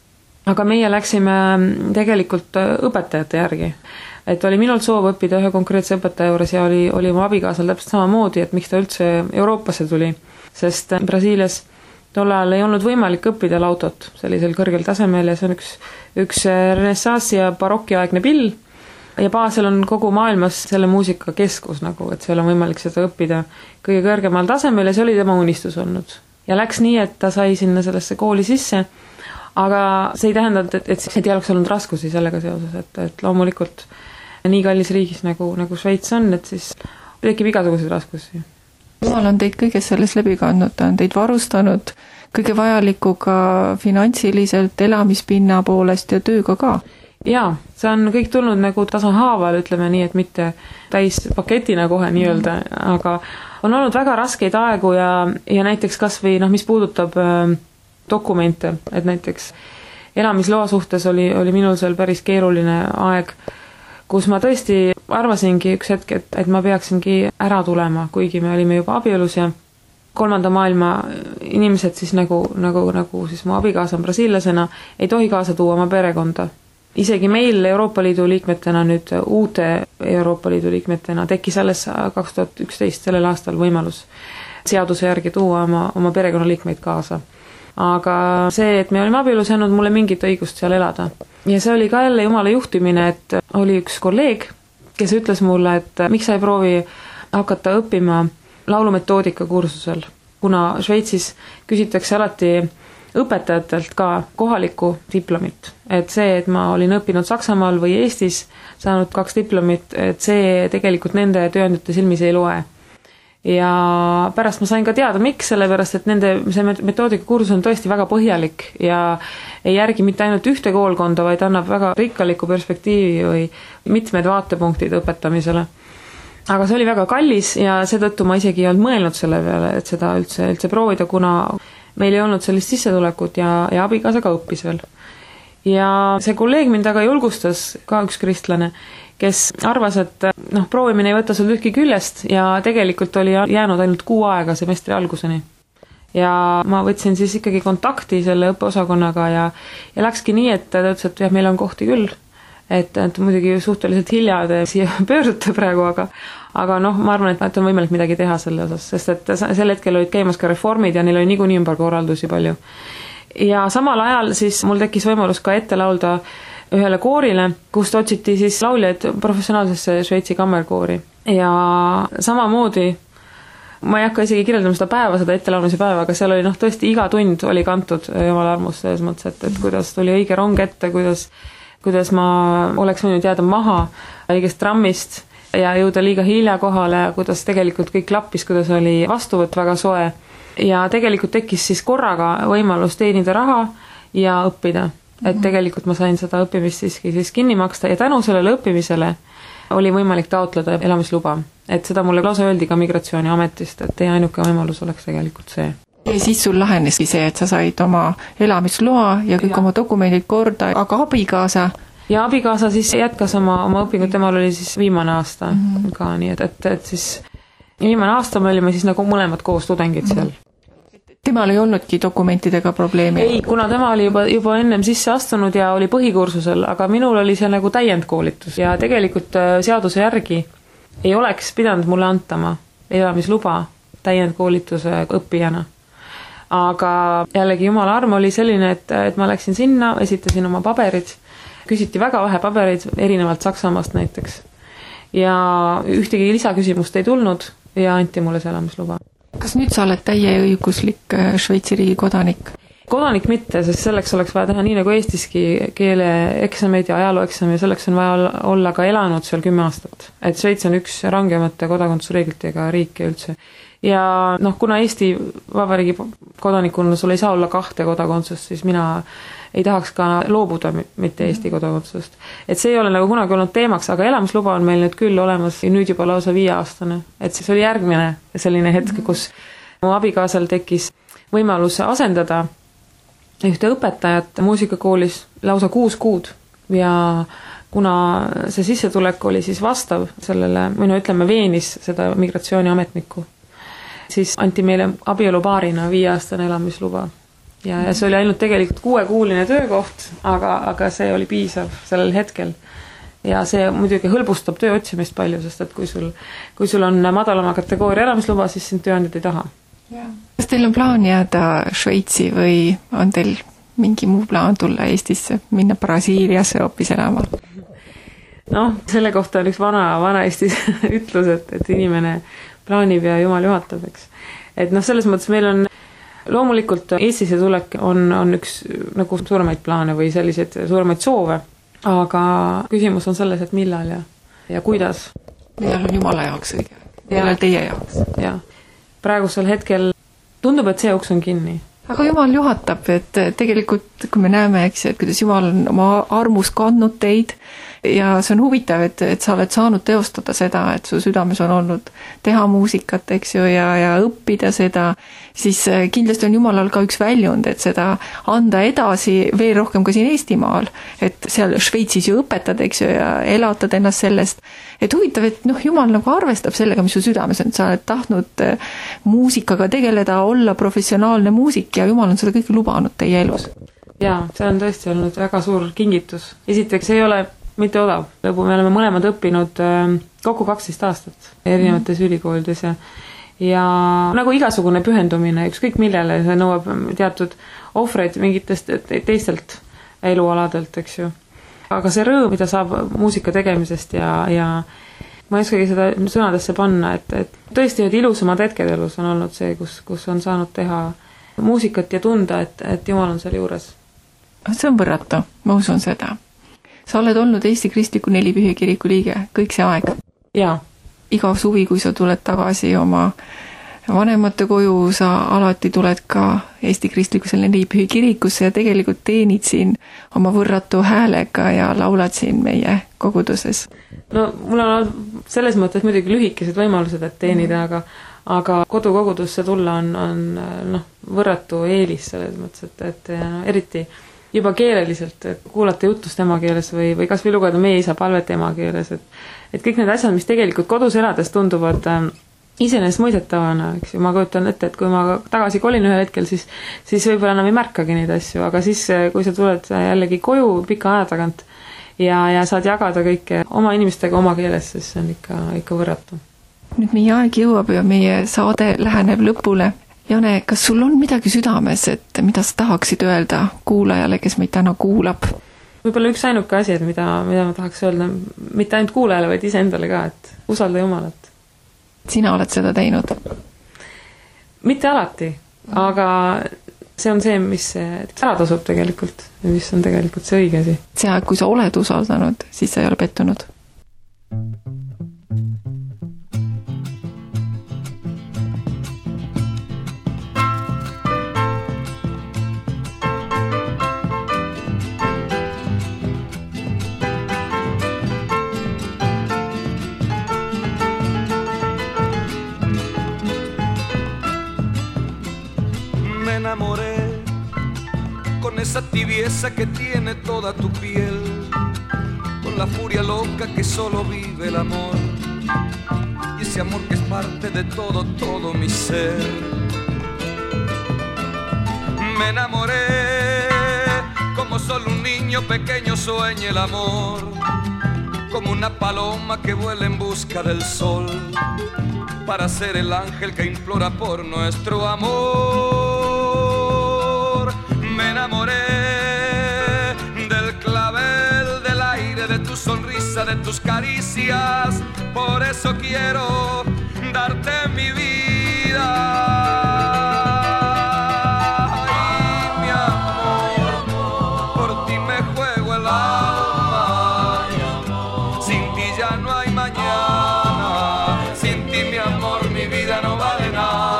[SPEAKER 3] Aga meie läksime tegelikult õpetajate järgi. Et oli minul soov õppida ühe konkreetse õpetaja juures ja oli mu abikaasal täpselt samamoodi, et miks ta üldse Euroopasse tuli, sest Brasiilias tol ajal ei olnud võimalik õppida lautot sellisel kõrgel tasemel ja see on üks renessansi ja barokkiaegne pill ja Basel on kogu maailmas selle muusika keskus nagu, et seal on võimalik seda õppida kõige kõrgemal tasemel ja see oli tema unistus olnud. Ja läks nii, et ta sai sinna sellesse kooli sisse, aga see ei tähenda, et ei oleks olnud raskusi sellega seoses, et loomulikult nii kallis riigis nagu Šveits on, et siis tekib igasuguseid raskusi.
[SPEAKER 4] Jumal on teid kõiges selles läbi kandnud, ta on teid varustanud kõige vajalikuga finantsiliselt, elamispinna poolest ja tööga ka.
[SPEAKER 3] Jaa, see on kõik tulnud nagu tasahaaval, ütleme nii, et mitte täis paketina kohe nii-öelda, aga on olnud väga raskeid aegu ja näiteks kas või mis puudutab dokumente, et näiteks elamisloa suhtes oli minul seal päris keeruline aeg, kus ma tõesti arvasingi üks hetk, et ma peaksingi ära tulema, kuigi me olime juba abielus ja kolmanda maailma inimesed siis nagu siis mu abikaasa on brasiillasena, ei tohi kaasa tuua oma perekonda. Isegi meil Euroopa Liidu liikmetena nüüd uute Euroopa Liidu liikmetena tekkis alles 2011 sellel aastal võimalus seaduse järgi tuua oma perekonnaliikmeid kaasa. Aga see, et me olime abielus, jäänud mulle mingit õigust seal elada. Ja see oli ka jälle jumala juhtimine, et oli üks kolleeg, kes ütles mulle, et miks sa ei proovi hakata õppima laulumetoodika kursusel, kuna Šveitsis küsitakse alati õpetajatelt ka kohalikku diplomit. Et see, et ma olin õppinud Saksamaal või Eestis, saanud 2 diplomit, et see tegelikult nende tööandjate silmis ei loe. Ja pärast ma sain ka teada, miks, sellepärast, et see metoodika kursus on tõesti väga põhjalik ja ei järgi mitte ainult ühte koolkonda, vaid annab väga rikkaliku perspektiivi või mitmed vaatepunktid õpetamisele. Aga see oli väga kallis ja seetõttu ma isegi ei olnud mõelnud selle peale, et seda üldse proovida, kuna meil ei olnud sellist sissetulekut ja abikaasa ka õppis veel. Ja see kolleeg mind aga julgustas, ka üks kristlane, kes arvas, et proovimine ei võta sul tükki küljest ja tegelikult oli jäänud ainult 6 aega semestri alguseni. Ja ma võtsin siis ikkagi kontakti selle õppeosakonnaga ja läkski nii, et ta ütles, et jah, meil on kohti küll. Et muidugi suhteliselt hilja te siia pöördute praegu, aga ma arvan, et on võimalik midagi teha selle osas, sest et sel hetkel olid käimas ka reformid ja neil oli niikuinii ümberkorraldusi palju. Ja samal ajal siis mul tekkis võimalus ka ette laulda ühele koorile, kust otsiti siis lauljaid professionaalsesse Šveitsi kammerkoori. Ja samamoodi, ma ei hakka isegi kirjeldama seda päeva, seda ettelaulmise päeva, aga seal oli tõesti iga tund oli kantud jumala armust selles mõttes, et kuidas tuli õige rong ette, kuidas ma oleks võinud jääda maha õigest trammist ja jõuda liiga hilja kohale, kuidas tegelikult kõik klappis, kuidas oli vastuvõtt väga soe. Ja tegelikult tekkis siis korraga võimalus teenida raha ja õppida. Et tegelikult ma sain seda õppimist siis kinni maksta ja tänu sellele õppimisele oli võimalik taotleda elamisluba. Et seda mulle lausa öeldi ka Migratsiooniametist, et teie ainuke võimalus oleks tegelikult see.
[SPEAKER 4] Ja siis sul laheneski see, et sa said oma elamisloa ja kõik oma dokumendid korda, aga abikaasa?
[SPEAKER 3] Ja abikaasa siis jätkas oma õpingut, temal oli siis viimane aasta ka, nii et siis viimane aasta me olime siis nagu mõlemad koos tudengid seal.
[SPEAKER 4] Temal ei olnudki dokumentidega probleemi?
[SPEAKER 3] Ei, kuna tema oli juba ennem sisse astunud ja oli põhikursusel, aga minul oli see nagu täiendkoolitus ja tegelikult seaduse järgi ei oleks pidanud mulle antama elamisluba täiendkoolituse õppijana. Aga jällegi jumala arm oli selline, et ma läksin sinna, esitasin oma paberid, küsiti väga vähe pabereid, erinevalt Saksamaast näiteks. Ja ühtegi lisaküsimust ei tulnud ja anti mulle see elamisluba.
[SPEAKER 4] Kas nüüd sa oled täieõiguslik Šveitsi riigi kodanik?
[SPEAKER 3] Kodanik mitte, sest selleks oleks vaja teha nii nagu Eestiski keeleeksameid ja ajalooeksami ja selleks on vaja olla ka elanud seal 10 aastat. Et Šveits on üks rangemate kodakondsusreeglitega riik ja üldse. Ja kuna Eesti Vabariigi kodanikuna sul ei saa olla 2 kodakondsust, siis mina ei tahaks ka loobuda mitte Eesti kodakondsusest. Et see ei ole nagu kunagi olnud teemaks, aga elamisluba on meil nüüd küll olemas ja nüüd juba lausa 5-aastane. Et siis oli järgmine selline hetk, kus mu abikaasal tekkis võimalus asendada ühte õpetajat muusikakoolis lausa 6 kuud ja kuna see sissetulek oli siis vastav sellele, ütleme veenis seda migratsiooniametnikku, siis anti meile abielupaarina 5-aastane elamisluba. Ja see oli ainult tegelikult 6-kuuline töökoht, aga see oli piisav sellel hetkel. Ja see muidugi hõlbustab töö otsimist palju, sest et kui sul on madalama kategooria elamisluba, siis sind tööandjad ei taha.
[SPEAKER 4] Kas teil on plaan jääda Šveitsi või on teil mingi muu plaan tulla Eestisse, minna Brasiiliasse hoopis elama?
[SPEAKER 3] Selle kohta on üks vana Eesti ütlus, et inimene plaanib ja jumal juhatab, eks. Et selles mõttes meil on loomulikult Eestisse tulek on üks nagu suuremaid plaane või selliseid suuremaid soove, aga küsimus on selles, et millal ja kuidas.
[SPEAKER 4] Millal on jumala jaoks õige? Millal teie jaoks?
[SPEAKER 3] Ja praegusel hetkel tundub, et see uks on kinni.
[SPEAKER 4] aga Jumal juhatab, et tegelikult kui me näeme, eks, et kuidas Jumal on oma armus kandnud teid ja see on huvitav, et sa oled saanud teostada seda, et su südames on olnud teha muusikat, eks ju, ja õppida seda, siis kindlasti on Jumalal ka üks väljund, et seda anda edasi veel rohkem ka siin Eestimaal, et seal Šveitsis ju õpetad, eks ju, ja elatad ennast sellest, et huvitav, et Jumal nagu arvestab sellega, mis su südames on, sa oled tahtnud muusikaga tegeleda, olla professionaalne muusik ja Jumal on seda kõike lubanud teie elus.
[SPEAKER 3] Jaa, see on tõesti olnud väga suur kingitus. Esiteks ei ole mitte odav. Lõbu me oleme mõlemad õppinud kokku 12 aastat erinevates ülikoolides ja nagu igasugune pühendumine, ükskõik millele, see nõuab teatud ohvreid mingitest teistelt elualadelt, eks ju. Aga see rõõm, mida saab muusika tegemisest ja ma ei oskagi seda sõnadesse panna, et tõesti need ilusamad hetked elus on olnud see, kus on saanud teha muusikat ja tunda, et Jumal on seal juures.
[SPEAKER 4] See on võrratu, ma usun seda. Sa oled olnud Eesti Kristliku Nelipühi kiriku liige kõik see aeg.
[SPEAKER 3] Jaa.
[SPEAKER 4] Iga suvi, kui sa tuled tagasi oma vanemate koju, sa alati tuled ka Eesti Kristliku Nelipühi kirikusse ja tegelikult teenid siin oma võrratu häälega ja laulad siin meie koguduses. No
[SPEAKER 3] mul on selles mõttes muidugi lühikesed võimalused, et teenida, aga kodukogudusse tulla on võrratu eelis selles mõttes, et eriti juba keeleliselt, et kuulata jutust emakeeles või kas või lugeda meie isa palvet emakeeles, et kõik need asjad, mis tegelikult kodus elades tunduvad iseenesest mõistetavana, eks ju, ma kujutan ette, et kui ma tagasi kolin ühel hetkel, siis võib-olla enam ei märkagi neid asju, aga siis, kui sa tuled jällegi koju pika aja tagant ja saad jagada kõike oma inimestega oma keeles, siis see on ikka võrratu. Nüüd meie aeg jõuab ja meie saade läheneb lõpule. Jane, kas sul on midagi südames, et mida sa tahaksid öelda kuulajale, kes meid täna kuulab? Võib-olla üks ainuke asi, mida ma tahaks öelda, mitte ainult kuulajale, vaid iseendale ka, et usalda Jumalat. Sina oled seda teinud? Mitte alati, aga see on see, mis ära tasub tegelikult, mis on tegelikult see õige asi. See aeg, kui sa oled usaldanud, siis sa ei ole pettunud.
[SPEAKER 5] Enamoré con esa tibieza que tiene toda tu piel, con la furia loca que solo vive el amor y ese amor que es parte de todo mi ser. Me enamoré como solo un niño pequeño sueña el amor, como una paloma que vuela en busca del sol para ser el ángel que implora por nuestro amor. Me enamoré del clavel, del aire, de tu sonrisa, de tus caricias. Por eso quiero darte mi vida. Ay, mi amor, por ti me juego el alma. Sin ti ya no hay mañana. Sin ti, mi amor, mi vida no vale nada.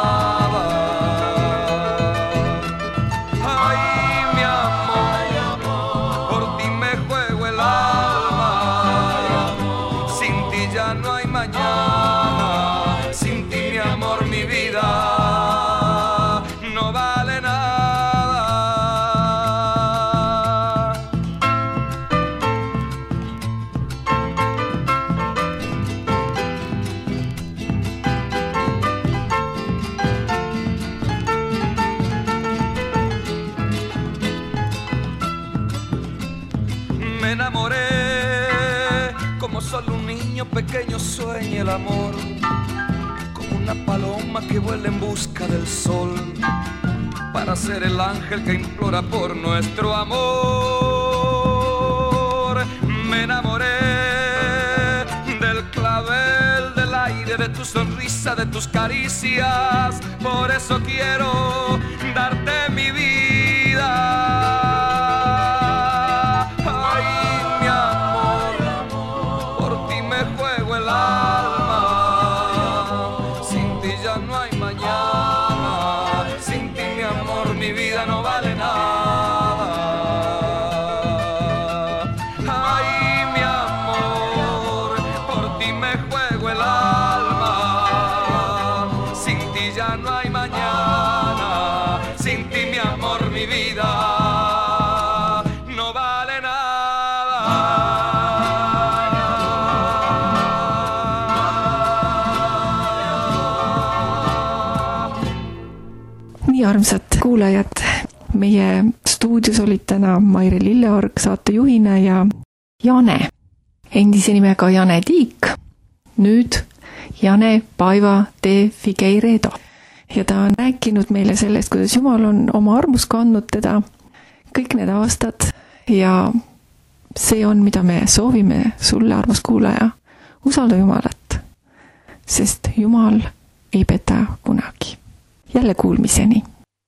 [SPEAKER 5] Me enamoré como solo un niño pequeño sueña el amor, como una paloma que vuela en busca del sol para ser el ángel que implora por nuestro amor. Me enamoré del clavel, del aire, de tu sonrisa, de tus caricias. Por eso quiero darte mi vida. Mi vida
[SPEAKER 4] armsad kuulajad, meie stuudios olid täna Maire Lilleorg saatejuhina ja Jane, endise nimega Jane Tiik, nüüd Jane Paiva de Figueiredo. Ja ta on rääkinud meile sellest, kuidas Jumal on oma armust kandnud teda kõik need aastad ja see on, mida me soovime sulle, armas kuulaja. Usalda Jumalat, sest Jumal ei peta kunagi. Jälle kuulmiseni.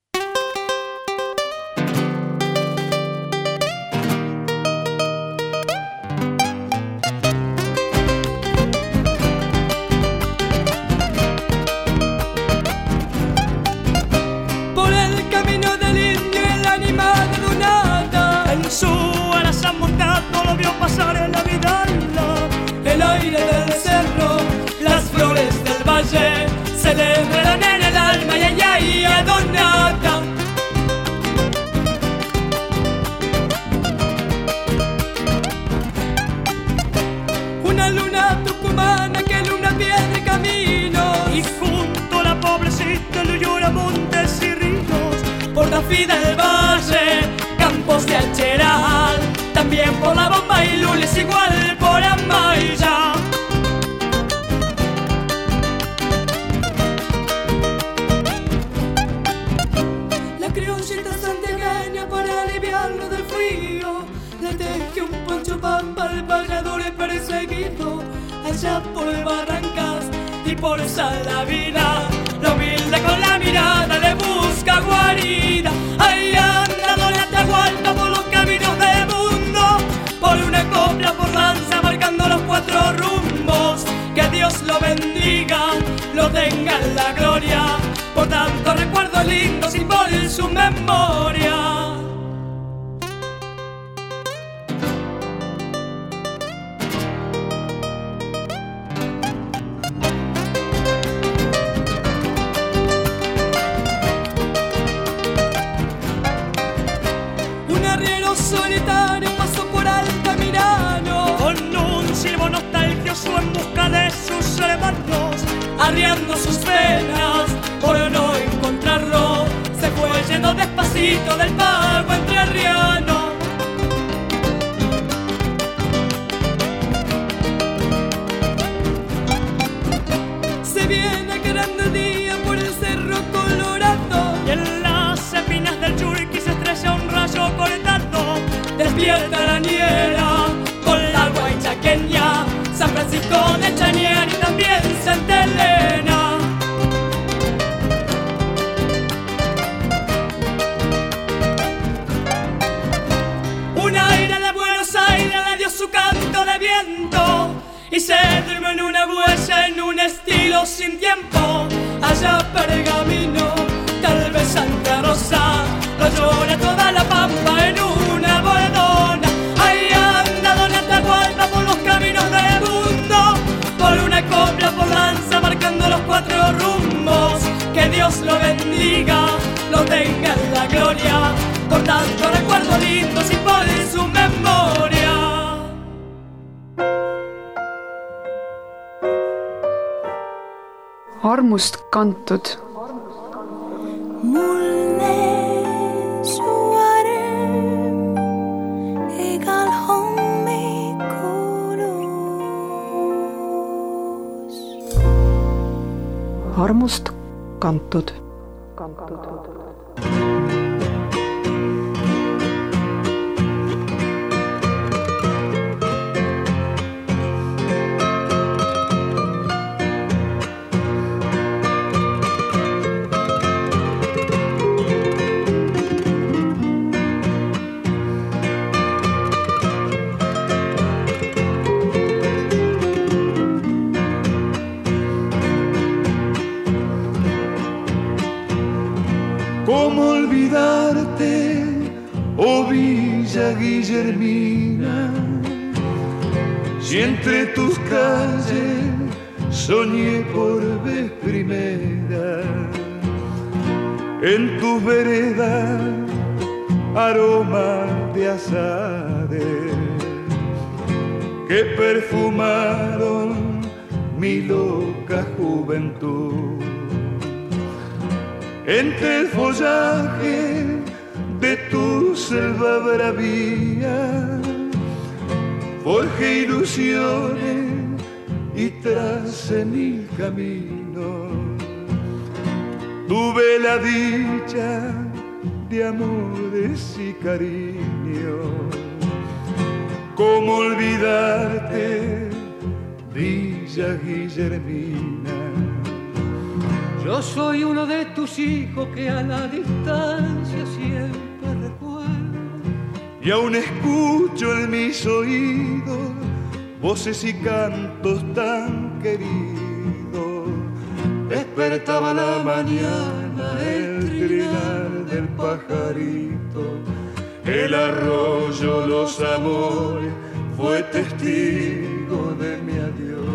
[SPEAKER 5] En la vidala, el aire del cerro, las flores del valle celebran en el alma y ay, adonata. Una luna tucumana que luna piedra camino y junto a la pobrecita lo llora montes y ríos por la vida del valle, campos de Alcheral. También por la bomba y lules, igual por Amaya. La criollita santiagueña para aliviarlo del frío le teje un poncho pampa al payador perseguido allá por Barrancas y por Salavina. Lo humilde con la mirada le busca guarida. Ahí anda Doña Atahualpa por los caminos del mundo, por una copla, por lanza, marcando los 4 rumbos. Que Dios lo bendiga, lo tenga en la gloria, por tantos recuerdos lindos y por su memoria. Solitario pasó por Altamirano con un silbo nostalgioso en busca de sus hermanos, arriando sus penas por no encontrarlo. Se fue yendo despacito del pago entrerriano. Se viene grande día por el Cerro Colorado y en las espinas del Churiquí se estrella un rayo cortado. Despierta la niera con la guaychaqueña, San Francisco de Chanier y también Santa Elena. Un aire de Buenos Aires le dio su canto de viento y se durmió en una huella, en un estilo sin tiempo. Allá Pergamino, tal vez Santa Rosa, lo llora toda la pampa en una bordona. Ahí anda Doña Atahualpa por los caminos del mundo, por una copla, por lanza, marcando los 4 rumbos. Que Dios lo bendiga, lo tenga en la gloria, por tantos recuerdos lindos y por su memoria.
[SPEAKER 1] Armust kantud.
[SPEAKER 2] Mulle su arm igal hommikul uus.
[SPEAKER 1] Armust kantud.
[SPEAKER 7] ¿Cómo olvidarte, oh Villa Guillermina, si entre tus calles soñé por vez primera, en tus veredas aroma de azares que perfumaron mi loca juventud. entre el follaje de tu selva bravía, forjé ilusiones y tracé mil caminos. Tuve la dicha de amores y cariños. ¿Cómo olvidarte, Villa Guillermina?
[SPEAKER 8] Yo soy uno de tus hijos que a la distancia siempre recuerdo.
[SPEAKER 7] Y aún escucho en mis oídos voces y cantos tan queridos. Despertaba la mañana el trinar del pajarito, el arroyo, los amores, fue testigo de mi adiós.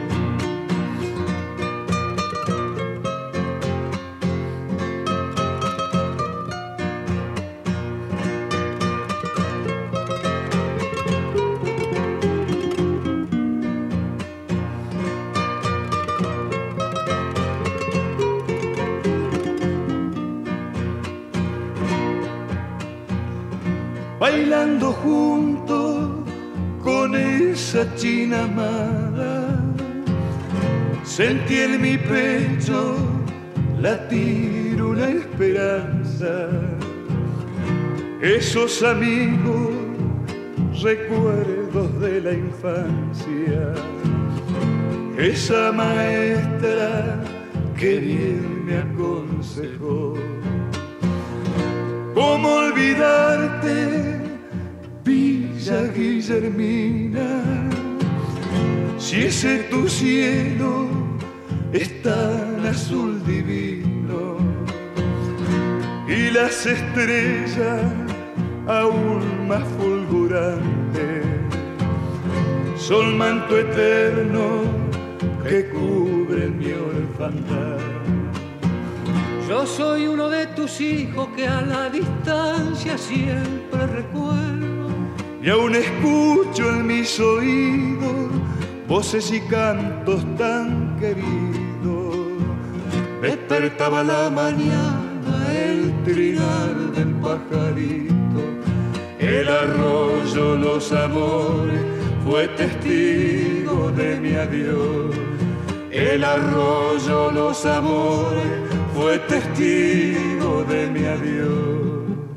[SPEAKER 7] Bailando juntos con esa china amada, sentí en mi pecho latir una esperanza. Esos amigos, recuerdos de la infancia, esa maestra que bien me aconsejó. ¿Cómo olvidarte, Villa Guillermina? Si ese tu cielo es tan azul divino y las estrellas aún más fulgurantes son manto eterno que cubre mi orfandad.
[SPEAKER 8] Yo soy uno de tus hijos que a la distancia siempre recuerdo.
[SPEAKER 7] Y aún escucho en mis oídos voces y cantos tan queridos. Despertaba la mañana el trinar del pajarito, el arroyo, los amores, fue testigo de mi adiós. El arroyo, los amores, fue testigo de mi adiós.